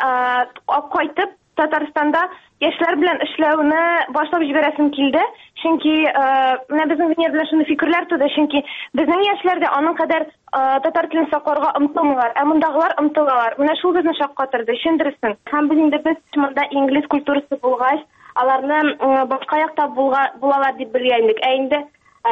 кайтып Татарстанда яшьләр белән эшләүне башлап җибәрәсем килде, чөнки менә безнең Венера белән шундый фикерләр туды, чөнки безнең яшьләр дә аның кадәр татар телен сакларга омтылмыйлар, ә мондагылар омтылалар. Менә шул безне шаккатырды, чын дөресен. Һәм без инде без монда инглиз культурасы булгач, аларны башка якта булалар дип белгән идек. Ә инде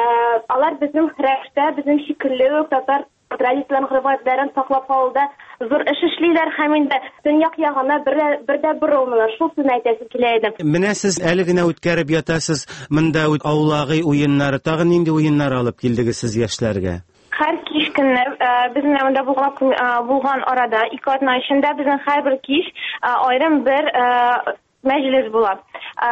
алар безнең рәвештә, безнең шикелле татар традицияләрен, гыйфаятьләрен саклап калуда зур эш эшлиләр һәм инде төньяк ягына бер дә борылмыйлар. Шул сүзне әйтәсе килә иде. Менә сез әле генә үткәреп ятасыз, монда аулагы уеннары, тагын нинди уеннар алып килдегез сез яшьләргә? Һәр кич көнне безнең монда булган арада ике атна эчендә безнең һәрбер кич аерым бер мәҗлес була.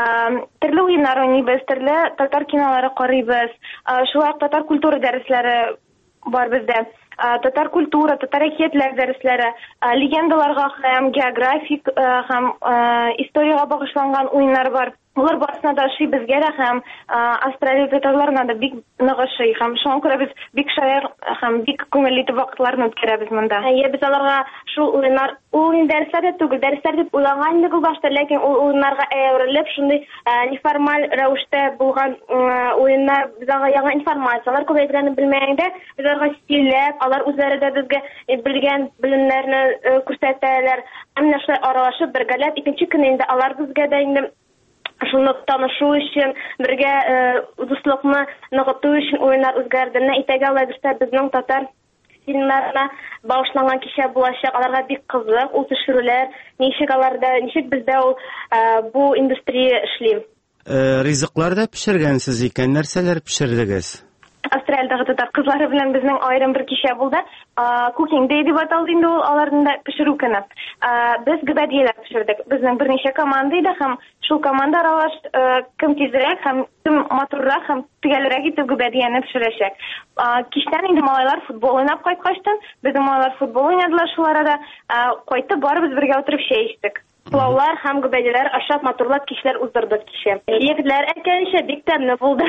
Төрле уеннар уйныйбыз, төрле татар кинолары карыйбыз. Шулай татар культура дәресләре бар бездә. Татар культура, татар әкиятләр дәресләре, легендаларга һәм географик һәм историягә багышланган уеннар бар. Булар барысына да шый безгә дә һәм Австралия татарларына да бик ныгы шый һәм шуңа күрә без бик шаяр һәм бик күңелле вакытларны үткәрәбез монда. Әйе, без аларга шул уеннар, уен дәресләре түгел, дәресләр дип уйлаган идек ул башта, ләкин ул уеннарга әверелеп, шундый неформаль рәвештә булган уеннар, без ага яңа информациялар күбәйгәнне белмәгәндә, без аларга сөйләп, алар үзләре дә безгә белгән белемнәрне күрсәтәләр. Әмма шулай аралашып бергәләп, икенче көнне инде алар безгә дә инде шуны танышу өчен, бергә дуслыкны ныгыту өчен уеннар үзгәрде. Итәгә алай бирсә, безнең татар фильмнарына багышланган кичә булачак. Аларга бик кызык, ул төшерүләр, ничек аларда, ничек бездә ул бу индустрия эшли. Ризыклар да пешергәнсез икән, нәрсәләр пешердегез? Австралиядагы татар кызлары белән безнең аерым бер кичә булды. Cooking Day дип аталды инде ул, аларның да пешерү көне. Без гөбәдияләр пешердек. Безнең берничә команда иде һәм шул команда аралаш кем тизрәк һәм кем матуррак һәм төгәлрәк итеп гөбәдияне пешерәчәк. Кичтән инде малайлар футбол уйнап кайткачтан, безнең малайлар футбол уйнадылар, шул арада кайтып барыбыз бергә утырып чәй эчтек. Плавлар һәм гөбәдиләр ашап матурлап кичләр уздырдык кичә. Егетләр әйткәнчә бик тәмле булды.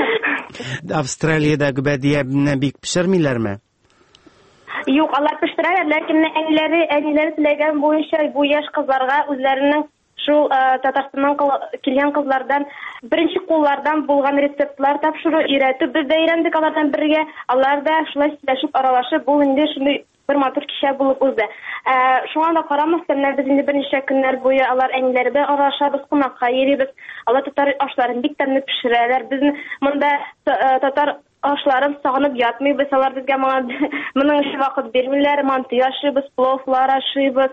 Австралиядә гөбәдияне бик пешермиләрме? Юк, алар пешерәләр, ләкин әниләре, әниләре теләгән буенча бу яшь кызларга үзләренең шул Татарстаннан килгән кызлардан беренче куллардан булган рецептлар тапшыру, өйрәтү. Без дә өйрәндек алардан бергә. Алар да шулай сөйләшеп аралашып, бу инде шундый бер матур кичә булып узды. Шуңа да карамастан, без инде берничә көннәр буе алар әниләре белән аралашабыз, кунакка йөрибез. Алар татар ашларын бик тәмле пешерәләр. Без монда татар ашларын сагынып ятмыйбыз. Алар безгә моның өчен вакыт бирмиләр. Манты ашыйбыз, пловлар ашыйбыз,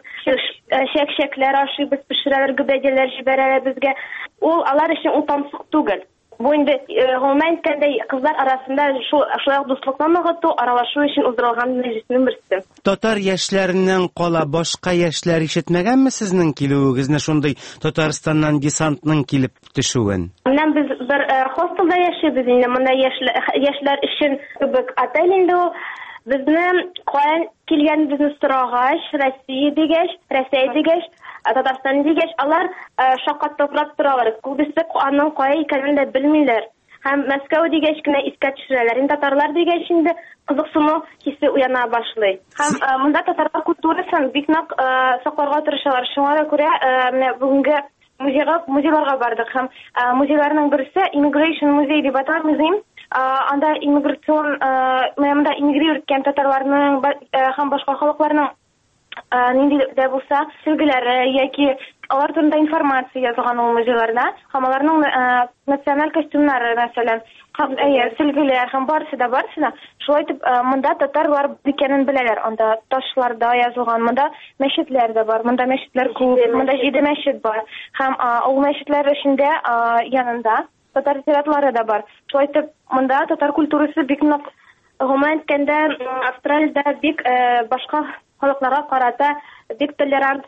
шәкшәкләр ашыйбыз, пешерәләр, гөбәдиләр җибәрәләр безгә. Ул алар өчен ул тансык түгел. Бу инде гомумән әйткәндә кызлар арасында шулай дуслыкны ныгыту, аралашу өчен уздырылган мәҗлеснең берсе. Татар яшьләренең кала башка яшьләр ишетмәгәнме сезнең килүегезне, шундый Татарстаннан десантның килеп төшүен? Менә без бер хостелда яшибез инде, монда яшьләр өчен кебек отель инде ул. Безне каян килгәнебезне сорагач, Россия дигәч, Россия дигәч, Татарстан дигәч, алар шаккат топлап торалар. Күбесе аның кая икәнен дә белмиләр. Һәм Мәскәү дигәч кенә искә төшерәләр. Инде татарлар дигәч инде кызыксыну хисе уяна башлый. Һәм монда татарлар культурасын бик нык сакларга тырышалар. Шуңа да күрә менә бүгенге музейга, музейларга бардык. Һәм музейларның берсе Immigration музей дип аталып, анда иммиграцион, монда иммигрируткән татарларның һәм башка халыкларның нинди дә булса сөлгеләре яки алар турында информация язылган ул музейларда, һәм аларның националь костюмнары, мәсәлән, һәм сөлгеләр һәм барысы да барысы да шулай итеп монда татарлар икәнен беләләр. Анда ташларда язылган, монда мәчетләр дә бар, монда мәчетләр күп, монда җиде мәчет бар. Һәм ул мәчетләр эчендә янында татар театрлары да бар. Шулай итеп монда татар культурасы бик нык гомумән әйткәндә Австралиядә бик башка халыкларга карата бик толерант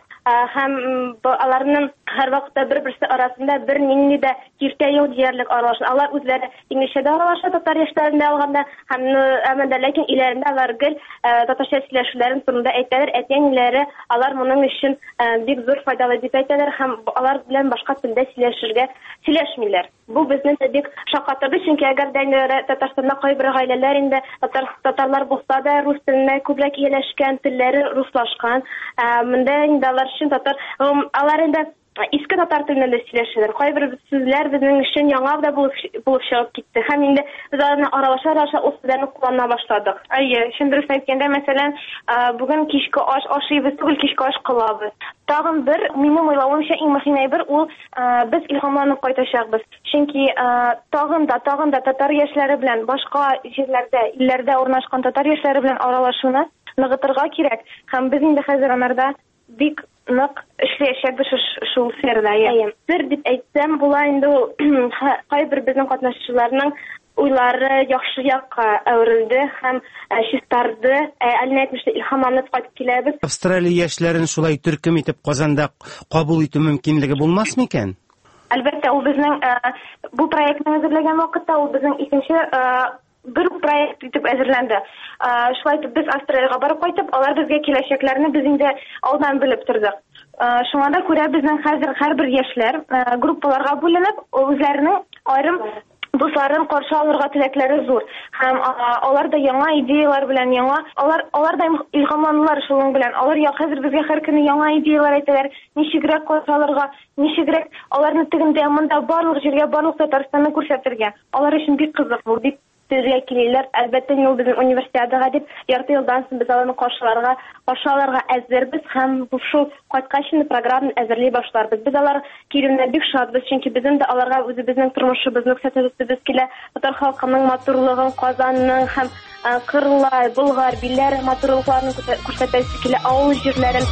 һәм аларның һәр вакытта бер-берсе арасында бер нинди дә киртә юк диярлек аралаша. Алар үзләре инглизчә дә аралаша, татар яшьләрендә алганда, һәм әмәдә ләкин иләрендә алар гел татарча сөйләшүләрен турында әйтәләр. Әтәниләре алар моның өчен бик зур файдалы дип әйтәләр һәм алар белән башка телдә сөйләшергә сөйләшмиләр. Бу безне бик шаккатырды, чөнки әгәр дә Татарстанда кайбер гаиләләр инде татарлар булса да рус теленә күбрәк ияләшкән, телләре руслашкан. Монда инде алар өчен татар, алар инде иске татар телендә дә сөйләшәләр. Кайбер сүзләр безнең өчен яңа да булып булып чыгып китте. Һәм инде без аларны аралаша-аралаша ул сүзләрне куллана башладык. Әйе, шундый әйткәндә, мәсәлән, бүген кичке аш ашыйбыз, түгел кичке аш кылабыз. Тагын бер, минем уйлавымча, иң мөһим әйбер ул без илһамланып кайтачакбыз. Чөнки тагын да, тагын да татар яшьләре белән башка җирләрдә, илләрдә урнашкан татар яшьләре белән аралашуны ныгытырга кирәк. Һәм без инде хәзер анарда бик нык эшләячәкбез шул сферада. Бер дип әйтсәм, була инде кайбер безнең катнашчыларның уйлары яхшы якка әверелде һәм чистарды, әле әйтмешли илһамланып кайтып киләбез. Австралия яшьләрен шулай төркем итеп Казанда кабул итү мөмкинлеге булмасмы икән? Әлбәттә, ул безнең бу проектны әзерләгән вакытта ул безнең икенче бер проект итеп әзерләнде. Шулай итеп без Австралиягә барып кайтып, алар безгә киләчәкләрне без инде алдан белеп тордык. Шуңа да күрә безнең хәзер һәрбер яшьләр группаларга бүленеп, үзләренең аерым дусларын каршы алырга теләкләре зур. Һәм алар да яңа идеялар белән, яңа алар алар да илһамланулар шуның белән. Алар я хәзер безгә һәр көнне яңа идеялар әйтәләр, ничегрәк каршы алырга, ничегрәк аларны тегендә монда барлык җиргә, барлык Татарстанны күрсәтергә. Алар өчен бик кызык бу, бик безгә киләләр. Әлбәттә, ул безнең университетка дип ярты елдан соң без аларны каршыларга, каршы алырга әзербез һәм бу шул кайткач инде программаны әзерли башларбыз. Без алар килүенә бик шатбыз, чөнки безнең дә аларга үзебезнең тормышыбызны күрсәтәбез килә. Татар халкының матурлыгын, Казанның һәм Кырлай, Болгар, Билләр матурлыкларын күрсәтәбез килә, авыл җирләрен.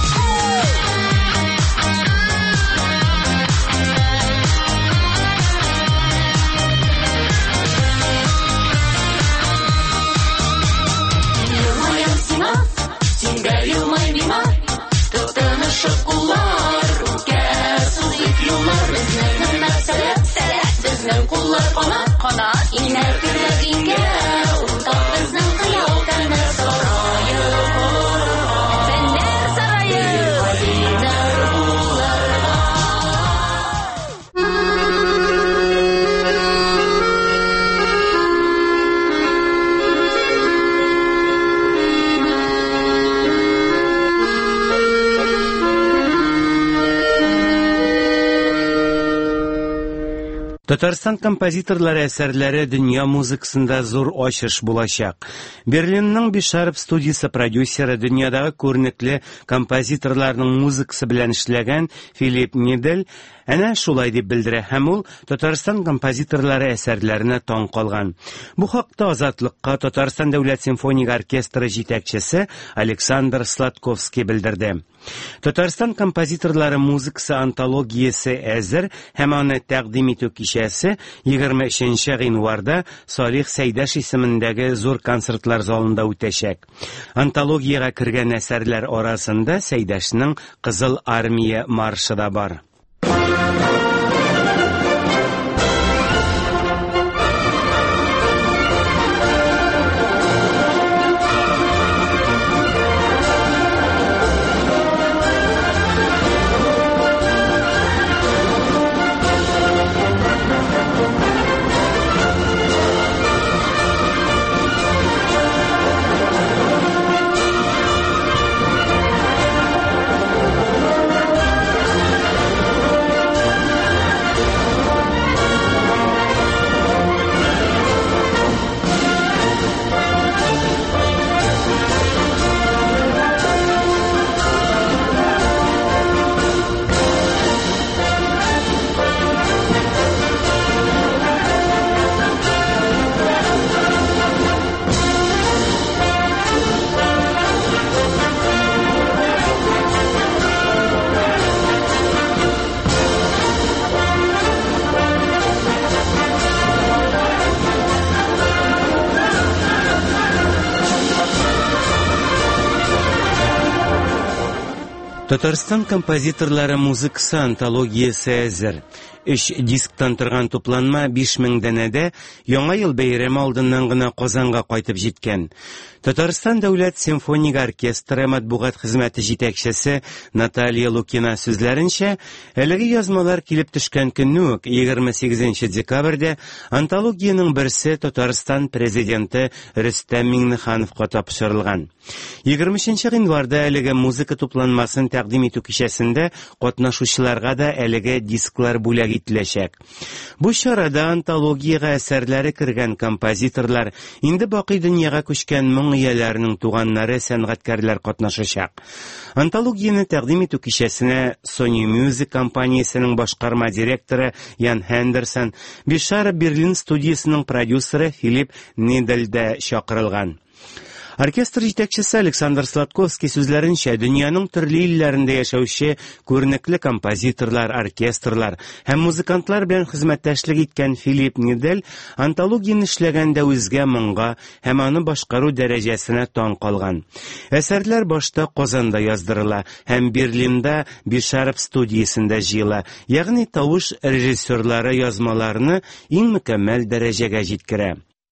Татарстан композиторлары әсәрләре дөнья музыкасында зур ачыш булачак. Берлинның Бишаров студиясе продюсеры, дөньядагы күренекле композиторларның музыкасы белән эшләгән Филипп Недель әнә шулай дип белдерә, һәм ул Татарстан композиторлары әсәрләренә таң калган. Бу хакта Азатлыкка Татарстан дәүләт симфоник оркестры җитәкчесе Александр Сладковский белдерде. Татарстан композиторлары музыкасы антологиясе әзер һәм аны тәкъдим итү кичәсе егерме өченче гыйнварда Салих Сәйдәш исемендәге зур концертлар залында үтәчәк. Антологиягә кергән әсәрләр арасында Сәйдәшнең Кызыл армия маршы да бар. Татарстан композиторлары музыкасы антологиясе әзер. Өч дисктан торган тупланма биш мең данәдә Яңа ел бәйрәме алдыннан гына Казанга кайтып җиткән. Татарстан дәүләт симфоник оркестры матбугат хезмәте җитәкчесе Наталья Лукина сүзләренчә, әлеге язмалар килеп төшкән көнне үк егерме сигезенче декабрьдә антологиянең берсе Татарстан президенты Рөстәм Миңнехановка тапшырылган. егерме өченче гыйнварда әлеге музыка тупланмасын тәкъдим итү кичәсендә катнашучыларга да әлеге дисклар бүләк ителәчәк. Бу чарада антологиягә әсәрләре кергән композиторлар, инде бакый дөньяга күчкән моң ияләренең туганнары, сәнгатькәрләр катнашачак. Антологияне тәкъдим итү кичәсенә Sony Music компаниясенең башкарма директоры Ян Хендерсон, Бишара Берлин студиясының продюсеры Филипп Нидель дә чакырылган. Оркестр җитәкчесе Александр Сладковский сүзләренчә, дөньяның төрле илләрендә яшәүче күренекле композиторлар, оркестрлар һәм музыкантлар белән хезмәттәшлек иткән Филипп Нидель антологияне эшләгәндә үзгә моңга һәм аны башкару дәрәҗәсенә таң калган. Әсәрләр башта Казанда яздырыла һәм Берлинда Бишаров студиясендә җыела, ягъни тавыш режиссерлары язмаларны иң мөкәммәл дәрәҗәгә җиткерә.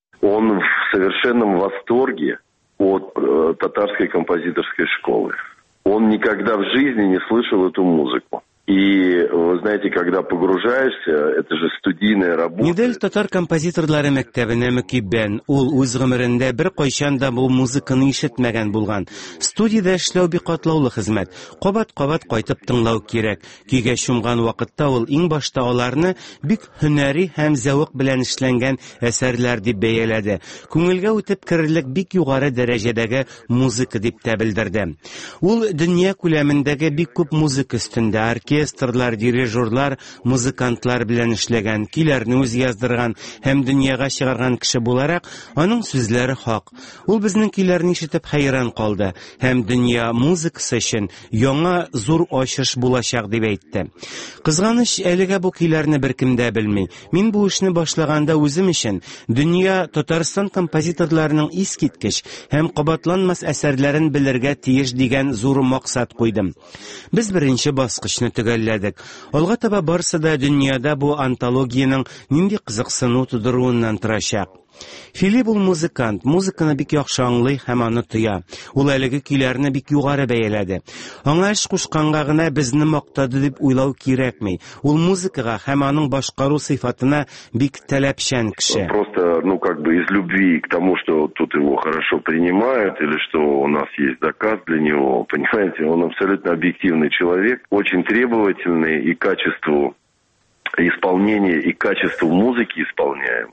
Он в совершенном восторге от э, татарской композиторской школы. Он никогда в жизни не слышал эту музыку. И вы знаете, когда погружаешься, это же студийная работа. Нидель татар композиторлары мәктәбенә мөкиббән. Ул үз гомерендә бер кайчан да бу музыканы ишетмәгән булган. Студиядә эшләү бик катлаулы хезмәт. Кабат-кабат кайтып тыңлау кирәк. Көйгә чумган вакытта ул иң башта аларны бик һөнәри һәм зәвык белән эшләнгән әсәрләр дип бәяләде. Күңелгә үтеп керерлек бик югары дәрәҗәдәге музыка дип тә белдерде. Ул дөнья күләмендәге бик күп музыка өстендә оркестрлар, дирижерлар, музыкантлар белән эшләгән, көйләрне үз яздырган һәм дөньяга чыгарган кеше буларак, аның сүзләре хак. Ул безнең көйләрне ишетеп хәйран калды һәм дөнья музыкасы өчен яңа зур ачыш булачак дип әйтте. Кызганыч, әлегә бу көйләрне беркем дә белми. Мин бу эшне башлаганда үзем өчен дөнья Татарстан композиторларының искиткеч һәм кабатланмас әсәрләрен белергә тиеш дигән зур максат куйдым. Без беренче баскычны төгәлләдек. Алга таба барсы да дөньяда бу антологиянең нинди кызыксыну тудыруыннан торачак. Филипп ул музыкант, музыканы бик яхшы аңлый һәм аны тоя. Ул әлеге көйләрне бик югары бәяләде. Аңа эш кушканга гына безне мактады дип уйлау кирәкми. Ул музыкага һәм аның башкару сыйфатына бик таләпчән кеше. Просто, ну, как бы из любви к тому, что тут его хорошо принимают, или что у нас есть заказ для него, понимаете, он абсолютно объективный человек, очень требовательный и качеству исполнения, и качеству музыки исполняем.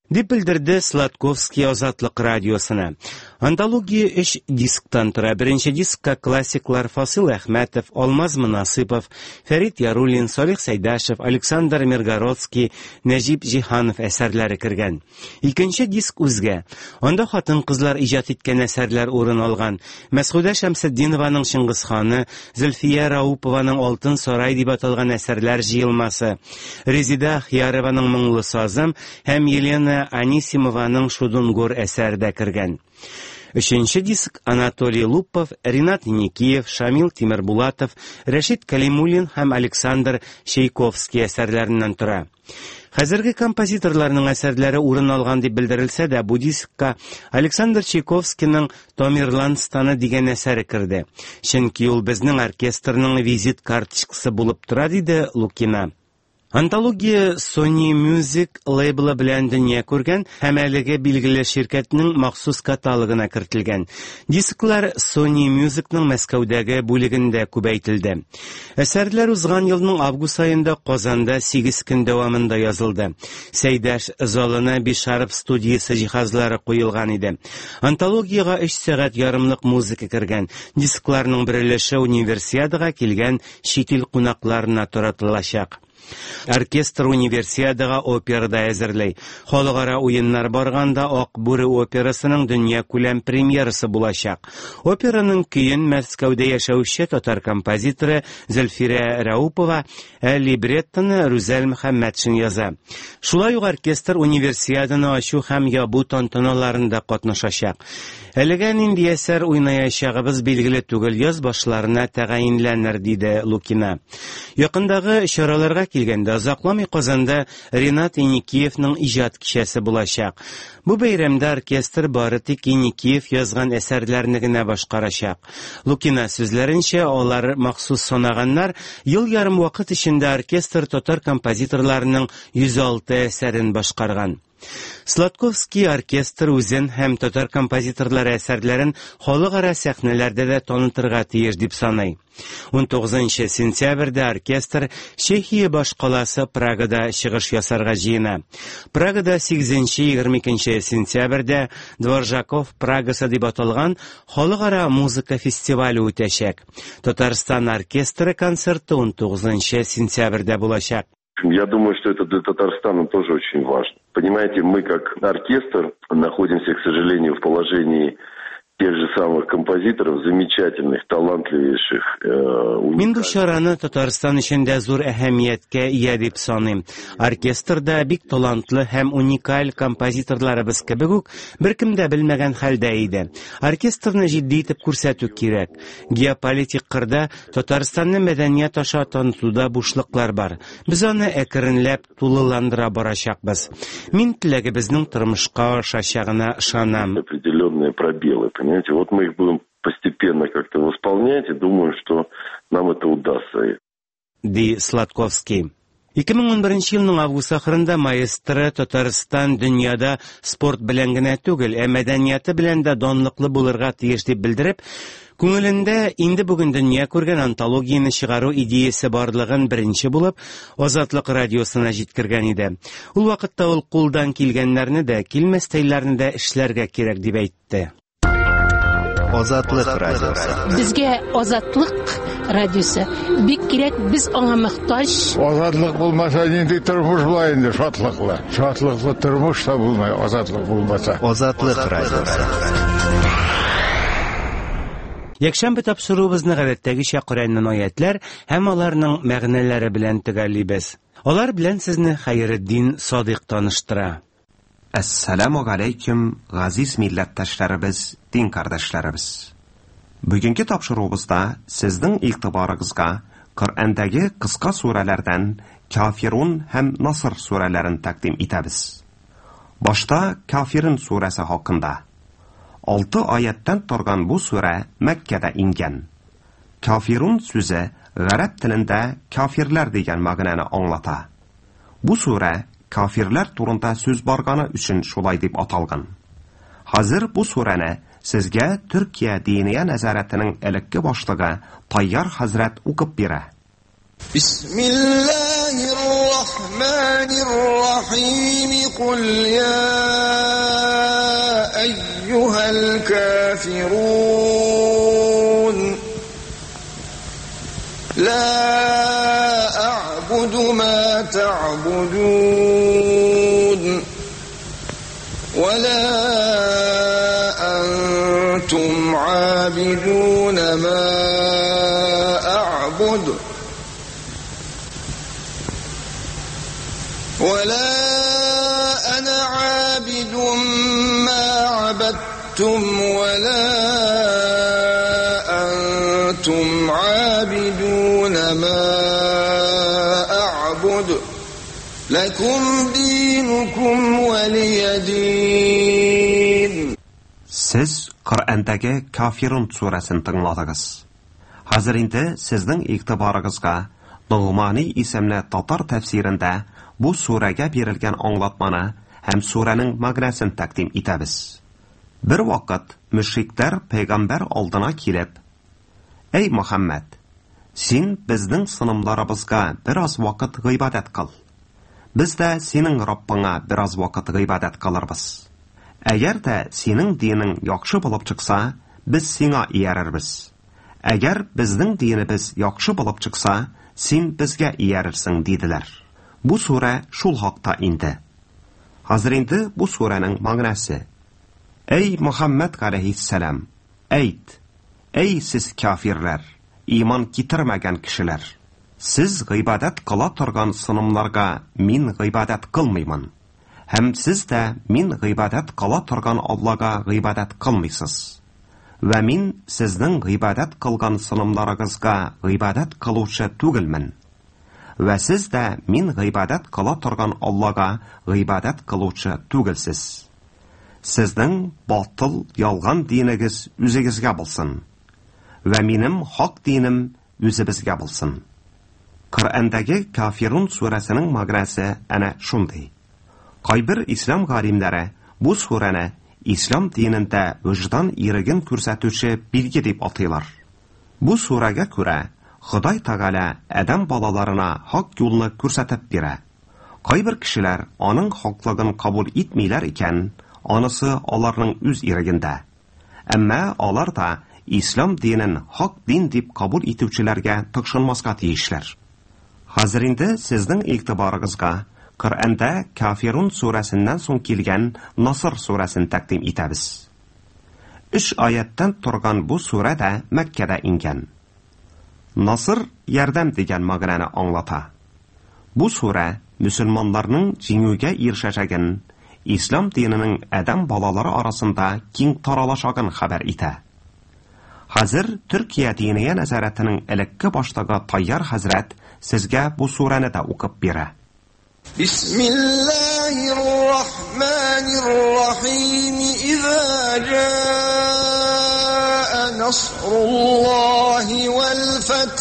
дип белдерде Сладковский Азатлык радиосына. Антология өч дисктан тора. Беренче дискка классиклар Фасил Әхмәтов, Алмаз Мөнасыйпов, Фәрит Яруллин, Салих Сәйдәшев, Александр Миргородский, Нәҗип Җиһанов әсәрләре кергән. Икенче диск үзгә. Анда хатын-кызлар иҗат иткән әсәрләр урын алган. Мәсгудә Шәмсетдинованың Шыңгызханы, Зөлфия Раупованың Алтын сарай дип аталган әсәрләр җыелмасы, Резида Ахиярованың Моңлы сазым һәм Елена Анисимованың Шудунгур әсәре дә кергән. Өченче диск Анатолий Лупов, Ринат Никиев, Шамил Тимербулатов, Рәшит Калимуллин һәм Александр Чайковский әсәрләреннән тора. Хәзерге композиторларның әсәрләре урын алган дип белдерелсә дә, бу дискка Александр Чайковскийның Тамерлан станы дигән әсәре керде. Чөнки ул безнең оркестрның визит карточкасы булып тора, диде Лукина. Антология Sony Music лейблы белән дөнья күргән һәм әлеге билгеле ширкәтнең махсус каталогына кертелгән. Дисклар Sony Musicның Мәскәүдәге бүлегендә күбәйтелде. Әсәрләр узган елның август айында Казанда сигез көн дәвамында язылды. Сәйдәш залына Бишаров студиясе җиһазлары куелган иде. Антологиягә өч сәгать ярымлык музыка кергән. Дискларның берелеше универсиадага килгән чит ил кунакларына таратылачак. Оркестр универсиадага операда әзерләй. Халыкара уеннар барганда Ак бүре операсының дөнья күләм премьерасы булачак. Операның көен Мәскәүдә яшәүче татар композиторы Зөлфирә Раупова, ә либреттоны Рүзәл Мөхәммәтшин яза. Шулай ук оркестр универсиаданы ачу һәм ябу тантаналарында катнашачак. Әлегә нинди әсәр уйнаячагыбыз билгеле түгел, яз башларына тәгаенләнер, диде Лукина. Якындагы чараларга килгәндә, озакламый Казанда Ринат Еникеевның иҗат кичәсе булачак. Бу бәйрәмдә оркестр бары тик Еникеев язган әсәрләрне генә башкарачак. Лукина сүзләренчә, алар махсус санаганнар ел ярым вакыт эчендә оркестр татар композиторларының йөз алты әсәрен башкарган. Сладковский оркестр үзен һәм татар композиторлар әсәрләрен халыкара сәхнәләрдә дә танытырга тиеш дип саный. он тугызынчы сентябрьдә оркестр Чехия башкаласы Прагада чыгыш ясарга җыена. Прагада сигезенче-егерме икенче сентябрьдә Дворжаков Прагасы дип аталган халыкара музыка фестивале үтәчәк. Татарстан оркестры концерты он тугызынчы сентябрьдә булачак. Я думаю, что это для Татарстана тоже очень важно. Понимаете, мы как оркестр находимся, к сожалению, в положении тех же самых композиторов, замечательных, талантливейших. Мин бу чараны Татарстан өчен дә зур әһәмияткә ия дип саныйм. Оркестрда бик талантлы һәм уникаль композиторларыбыз кебек үк беркем дә белмәгән хәлдә иде. Оркестрны җитди итеп күрсәтү кирәк. Геополитик кырда Татарстанны мәдәният аша танытуда бушлыклар бар. Без аны әкренләп тулыландыра барачакбыз. Мин теләгебезнең тормышка ашачагына ышанам. Определенные пробелы. Понимаете, вот мы их будем постепенно как-то восполнять, и думаю, что нам это удастся. Ди Сладковский. ике мең унберенче елның август ахырында маэстро Татарстан дөньяда спорт белән генә түгел, ә мәдәнияты белән дә данлыклы булырга тиеш дип белдереп, күңелендә инде бүген дөнья күргән антологияны чыгару идеясе барлыгын беренче булып Азатлык радиосына җиткергән иде. Ул вакытта ул кулдан килгәннәрне дә, килмәстәйләрне дә эшләргә кирәк дип әйтте. Азатлык радиосы. Безгә Азатлык радиосы бик кирәк, біз аңа мохтаҗ. Азатлык булмаса, нинди тормыш була инде, шатлыклы. Шатлыклы тормыш та булмай, азатлык булмаса. Азатлык радиосы. Якшәмбе тапшыруыбызны гадәттәгечә Коръәннән аятлар һәм аларның мәгънәләре белән төгәллибез. Алар белән сезне Хәйретдин Садыйк таныштыра. Ассаламу алейкум, газиз милләттәшләребез, дин кардәшләребез. Бүгенге тапшыруыбызда сезнең игътибарыгызга Коръәндәге кыска сүрәләрдән Кафирун һәм Наср сүрәләрен тәкъдим итәбез. Башта Кафирун сүрәсе хакында. Алты аяттан торган бу сүрә Мәккәдә ингән. Кафирун сүзе гарәп телендә кафирлар дигән мәгънәне аңлата. Бу сүрә кафирлар турында сүз барганы өчен шулай дип аталган. Хәзер бу сүрәне сезгә Төркия диния нәзарәтенең элекке башлыгы Тайяр хәзрәт укып бирә. Бисмиллаһир-рахманир-рахим. الرحمن الرحيم قل يا أيها الكافرون لا أعبد ما تعبدون ولا أنتم عابدون ما أعبد ولا أنا عابد ما عبدتم ولا أنتم عابدون ما أعبد لكم دينكم ولي دين. Siz Qur'andagi Kafirun surasini tingladingiz. Hozir endi sizning e'tiboringizga Nu'mani ismli tatar tafsirida bu suraga berilgan anglatmani ham suraning ma'nosini taqdim etamiz. Bir vaqt mushriklar payg'ambar oldina kelib, "Ey Muhammad, sen bizning sinimlarimizga biroz vaqt g'ibodat qil. Biz da sening Robbingga biroz vaqt g'ibodat qilamiz. Agarda sening dining yaxshi bo'lib chiqsa, biz senga iyararmiz. Agar bizning dinimiz yaxshi bo'lib chiqsa, sen bizga iyararsan" dedilar. Bu sura shul haqda indi. Hozir endi bu suraning ma'nosi: Ey Muhammad alayhissalom, ayt: Ey siz kafirlar, iymon keltirmagan kishilar, siz g'ibodat qila turgan sinimlarga men g'ibodat qilmayman. Ham siz da men g'ibodat qila turgan Allohga g'ibodat qilmaysiz. Va men sizning g'ibodat qilgan sinimlaringizga g'ibodat qiluvchi tugilman. Va siz da men g'ibodat qila turgan Allohga g'ibodat qiluvchi tugilsiz. Sizning botil, yolg'on diningiz o'zingizga bo'lsin va mening haq dinim o'zingizga bo'lsin. Qur'ondagi Kafirun surasining ma'nosi ana shunday. Qaybir islom g'arimlari bu surani islom dinida vijdon irigin ko'rsatuvchi belgi deb ataylar. Bu suraga ko'ra Xudoy Taala adam bolalarına haq yo'lni ko'rsatib beradi. Qaybir kishilar onun haqligini qabul etmaylar ekan, onisi ularning o'z iriginda. Ammo ular da islom dinin haq din deb qabul etuvchilarga tiqshinmasga tegishlar. Hozir endi sizning e'tiboringizga Qur'onda Kafirun surasidan so'ng kelgan Nasr surasini taqdim etamiz. uch oyatdan turgan bu surada Makkada ingan. Nasr yordam degan ma'noni anglatadi. Bu sura musulmonlarning jinguga erishajagin, islom dinining adam bolalari orasida keng taralashagin xabar etadi. Hozir Turkiya diniya nazoratining ilkki boshlig'i Tayyar Hazrat sizga bu surani da o'qib beradi. Bismillahirrahmanirrahim. İza jaa nasrullahi vel fath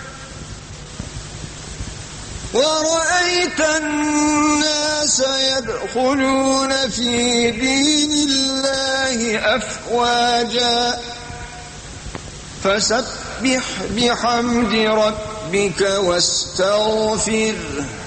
ve ra'aytan nasa yadkhuluna fi dinillahi afwaja fasabbih bihamdi rabbika wastaghfir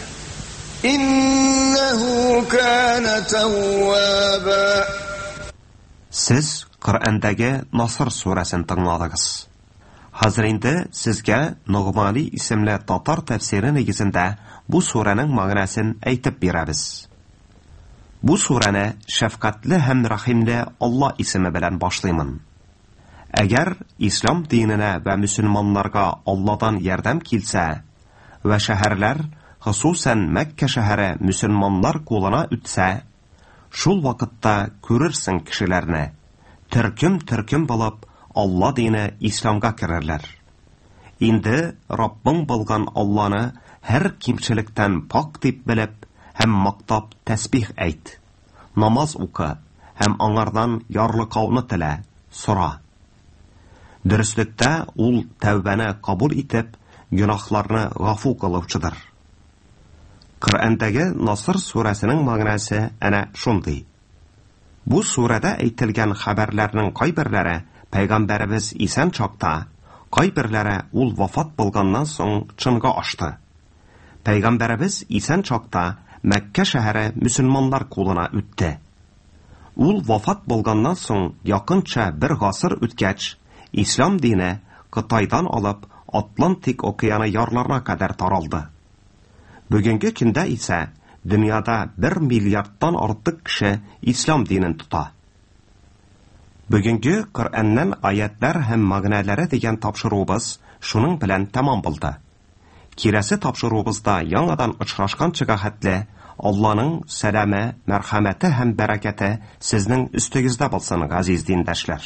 İnnehu kana tawwaba. Siz Qur'ondagi Nasr surasini tingladingiz. Hozir endi sizga Nu'mani ismli tatar tafsiri negizida bu suraning ma'nosini aytib beramiz. Bu surani shafqatli ham rahimli Alloh ismi bilan boshlayman. Agar islom dinina va musulmonlarga Allohdan yordam kelsa va shaharlar, xususan Makka shahri musulmonlar qo'lina o'tsa, shul vaqtda ko'rarsan kishilarni turkum-turkum bo'lib Alloh dini islomga kirarlar. Endi Robbing bo'lgan Allohni har kimchilikdan pok deb bilib, ham maqtab tasbih ayt. Namoz o'qi, ham onlardan yorliqovni tila, so'ra. Durustlikda ul tavbani qabul etib, gunohlarni g'afu qiluvchidir. Qur'ondagi Nasr surasining ma'nosi ana shunday. Bu surada aytilgan xabarlarning qaybirlari payg'ambarimiz eson chaqda, qaybirlari ul vafot bo'lgandan so'ng chinga oshdi. Пәйгамбәребез исән чакта Мәккә шәһәре мөселманнар кулына үтте. Ул вафат булганнан соң якынча бер гасыр үткәч, ислам дине Кытайдан алып Атлантик океаны ярларына кадәр таралды. Бүгенге көндә исә дөньяда бер миллиардтан артык кеше ислам динен тота. Бүгенге Коръәннән аятлар һәм мәгънәләре дигән тапшыруыбыз шуның белән тәмам булды. Кирәсе тапшыруыбызда яңадан очрашканчыга хәтле Алланың сәламе, мәрхәмәте һәм бәрәкәте сезнең өстегездә булсын, газиз диндәшләр.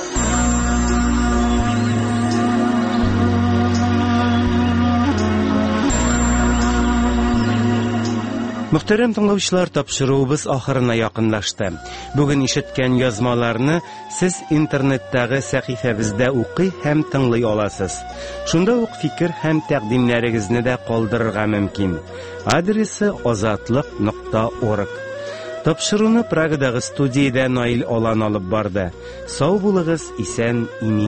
Мөхтәрәм тыңлаучылар, тапшыруыбыз ахырына якынлашты. Бүген ишеткән язмаларны сез интернеттагы сәхифәбездә укый һәм тыңлый аласыз. Шунда ук фикер һәм тәкъдимнәрегезне дә калдырырга мөмкин. Адресы азатлык нокта орг. Тапшыруны Прагадагы студиядә Наил Алан алып барды. Сау булыгыз, исән, имин.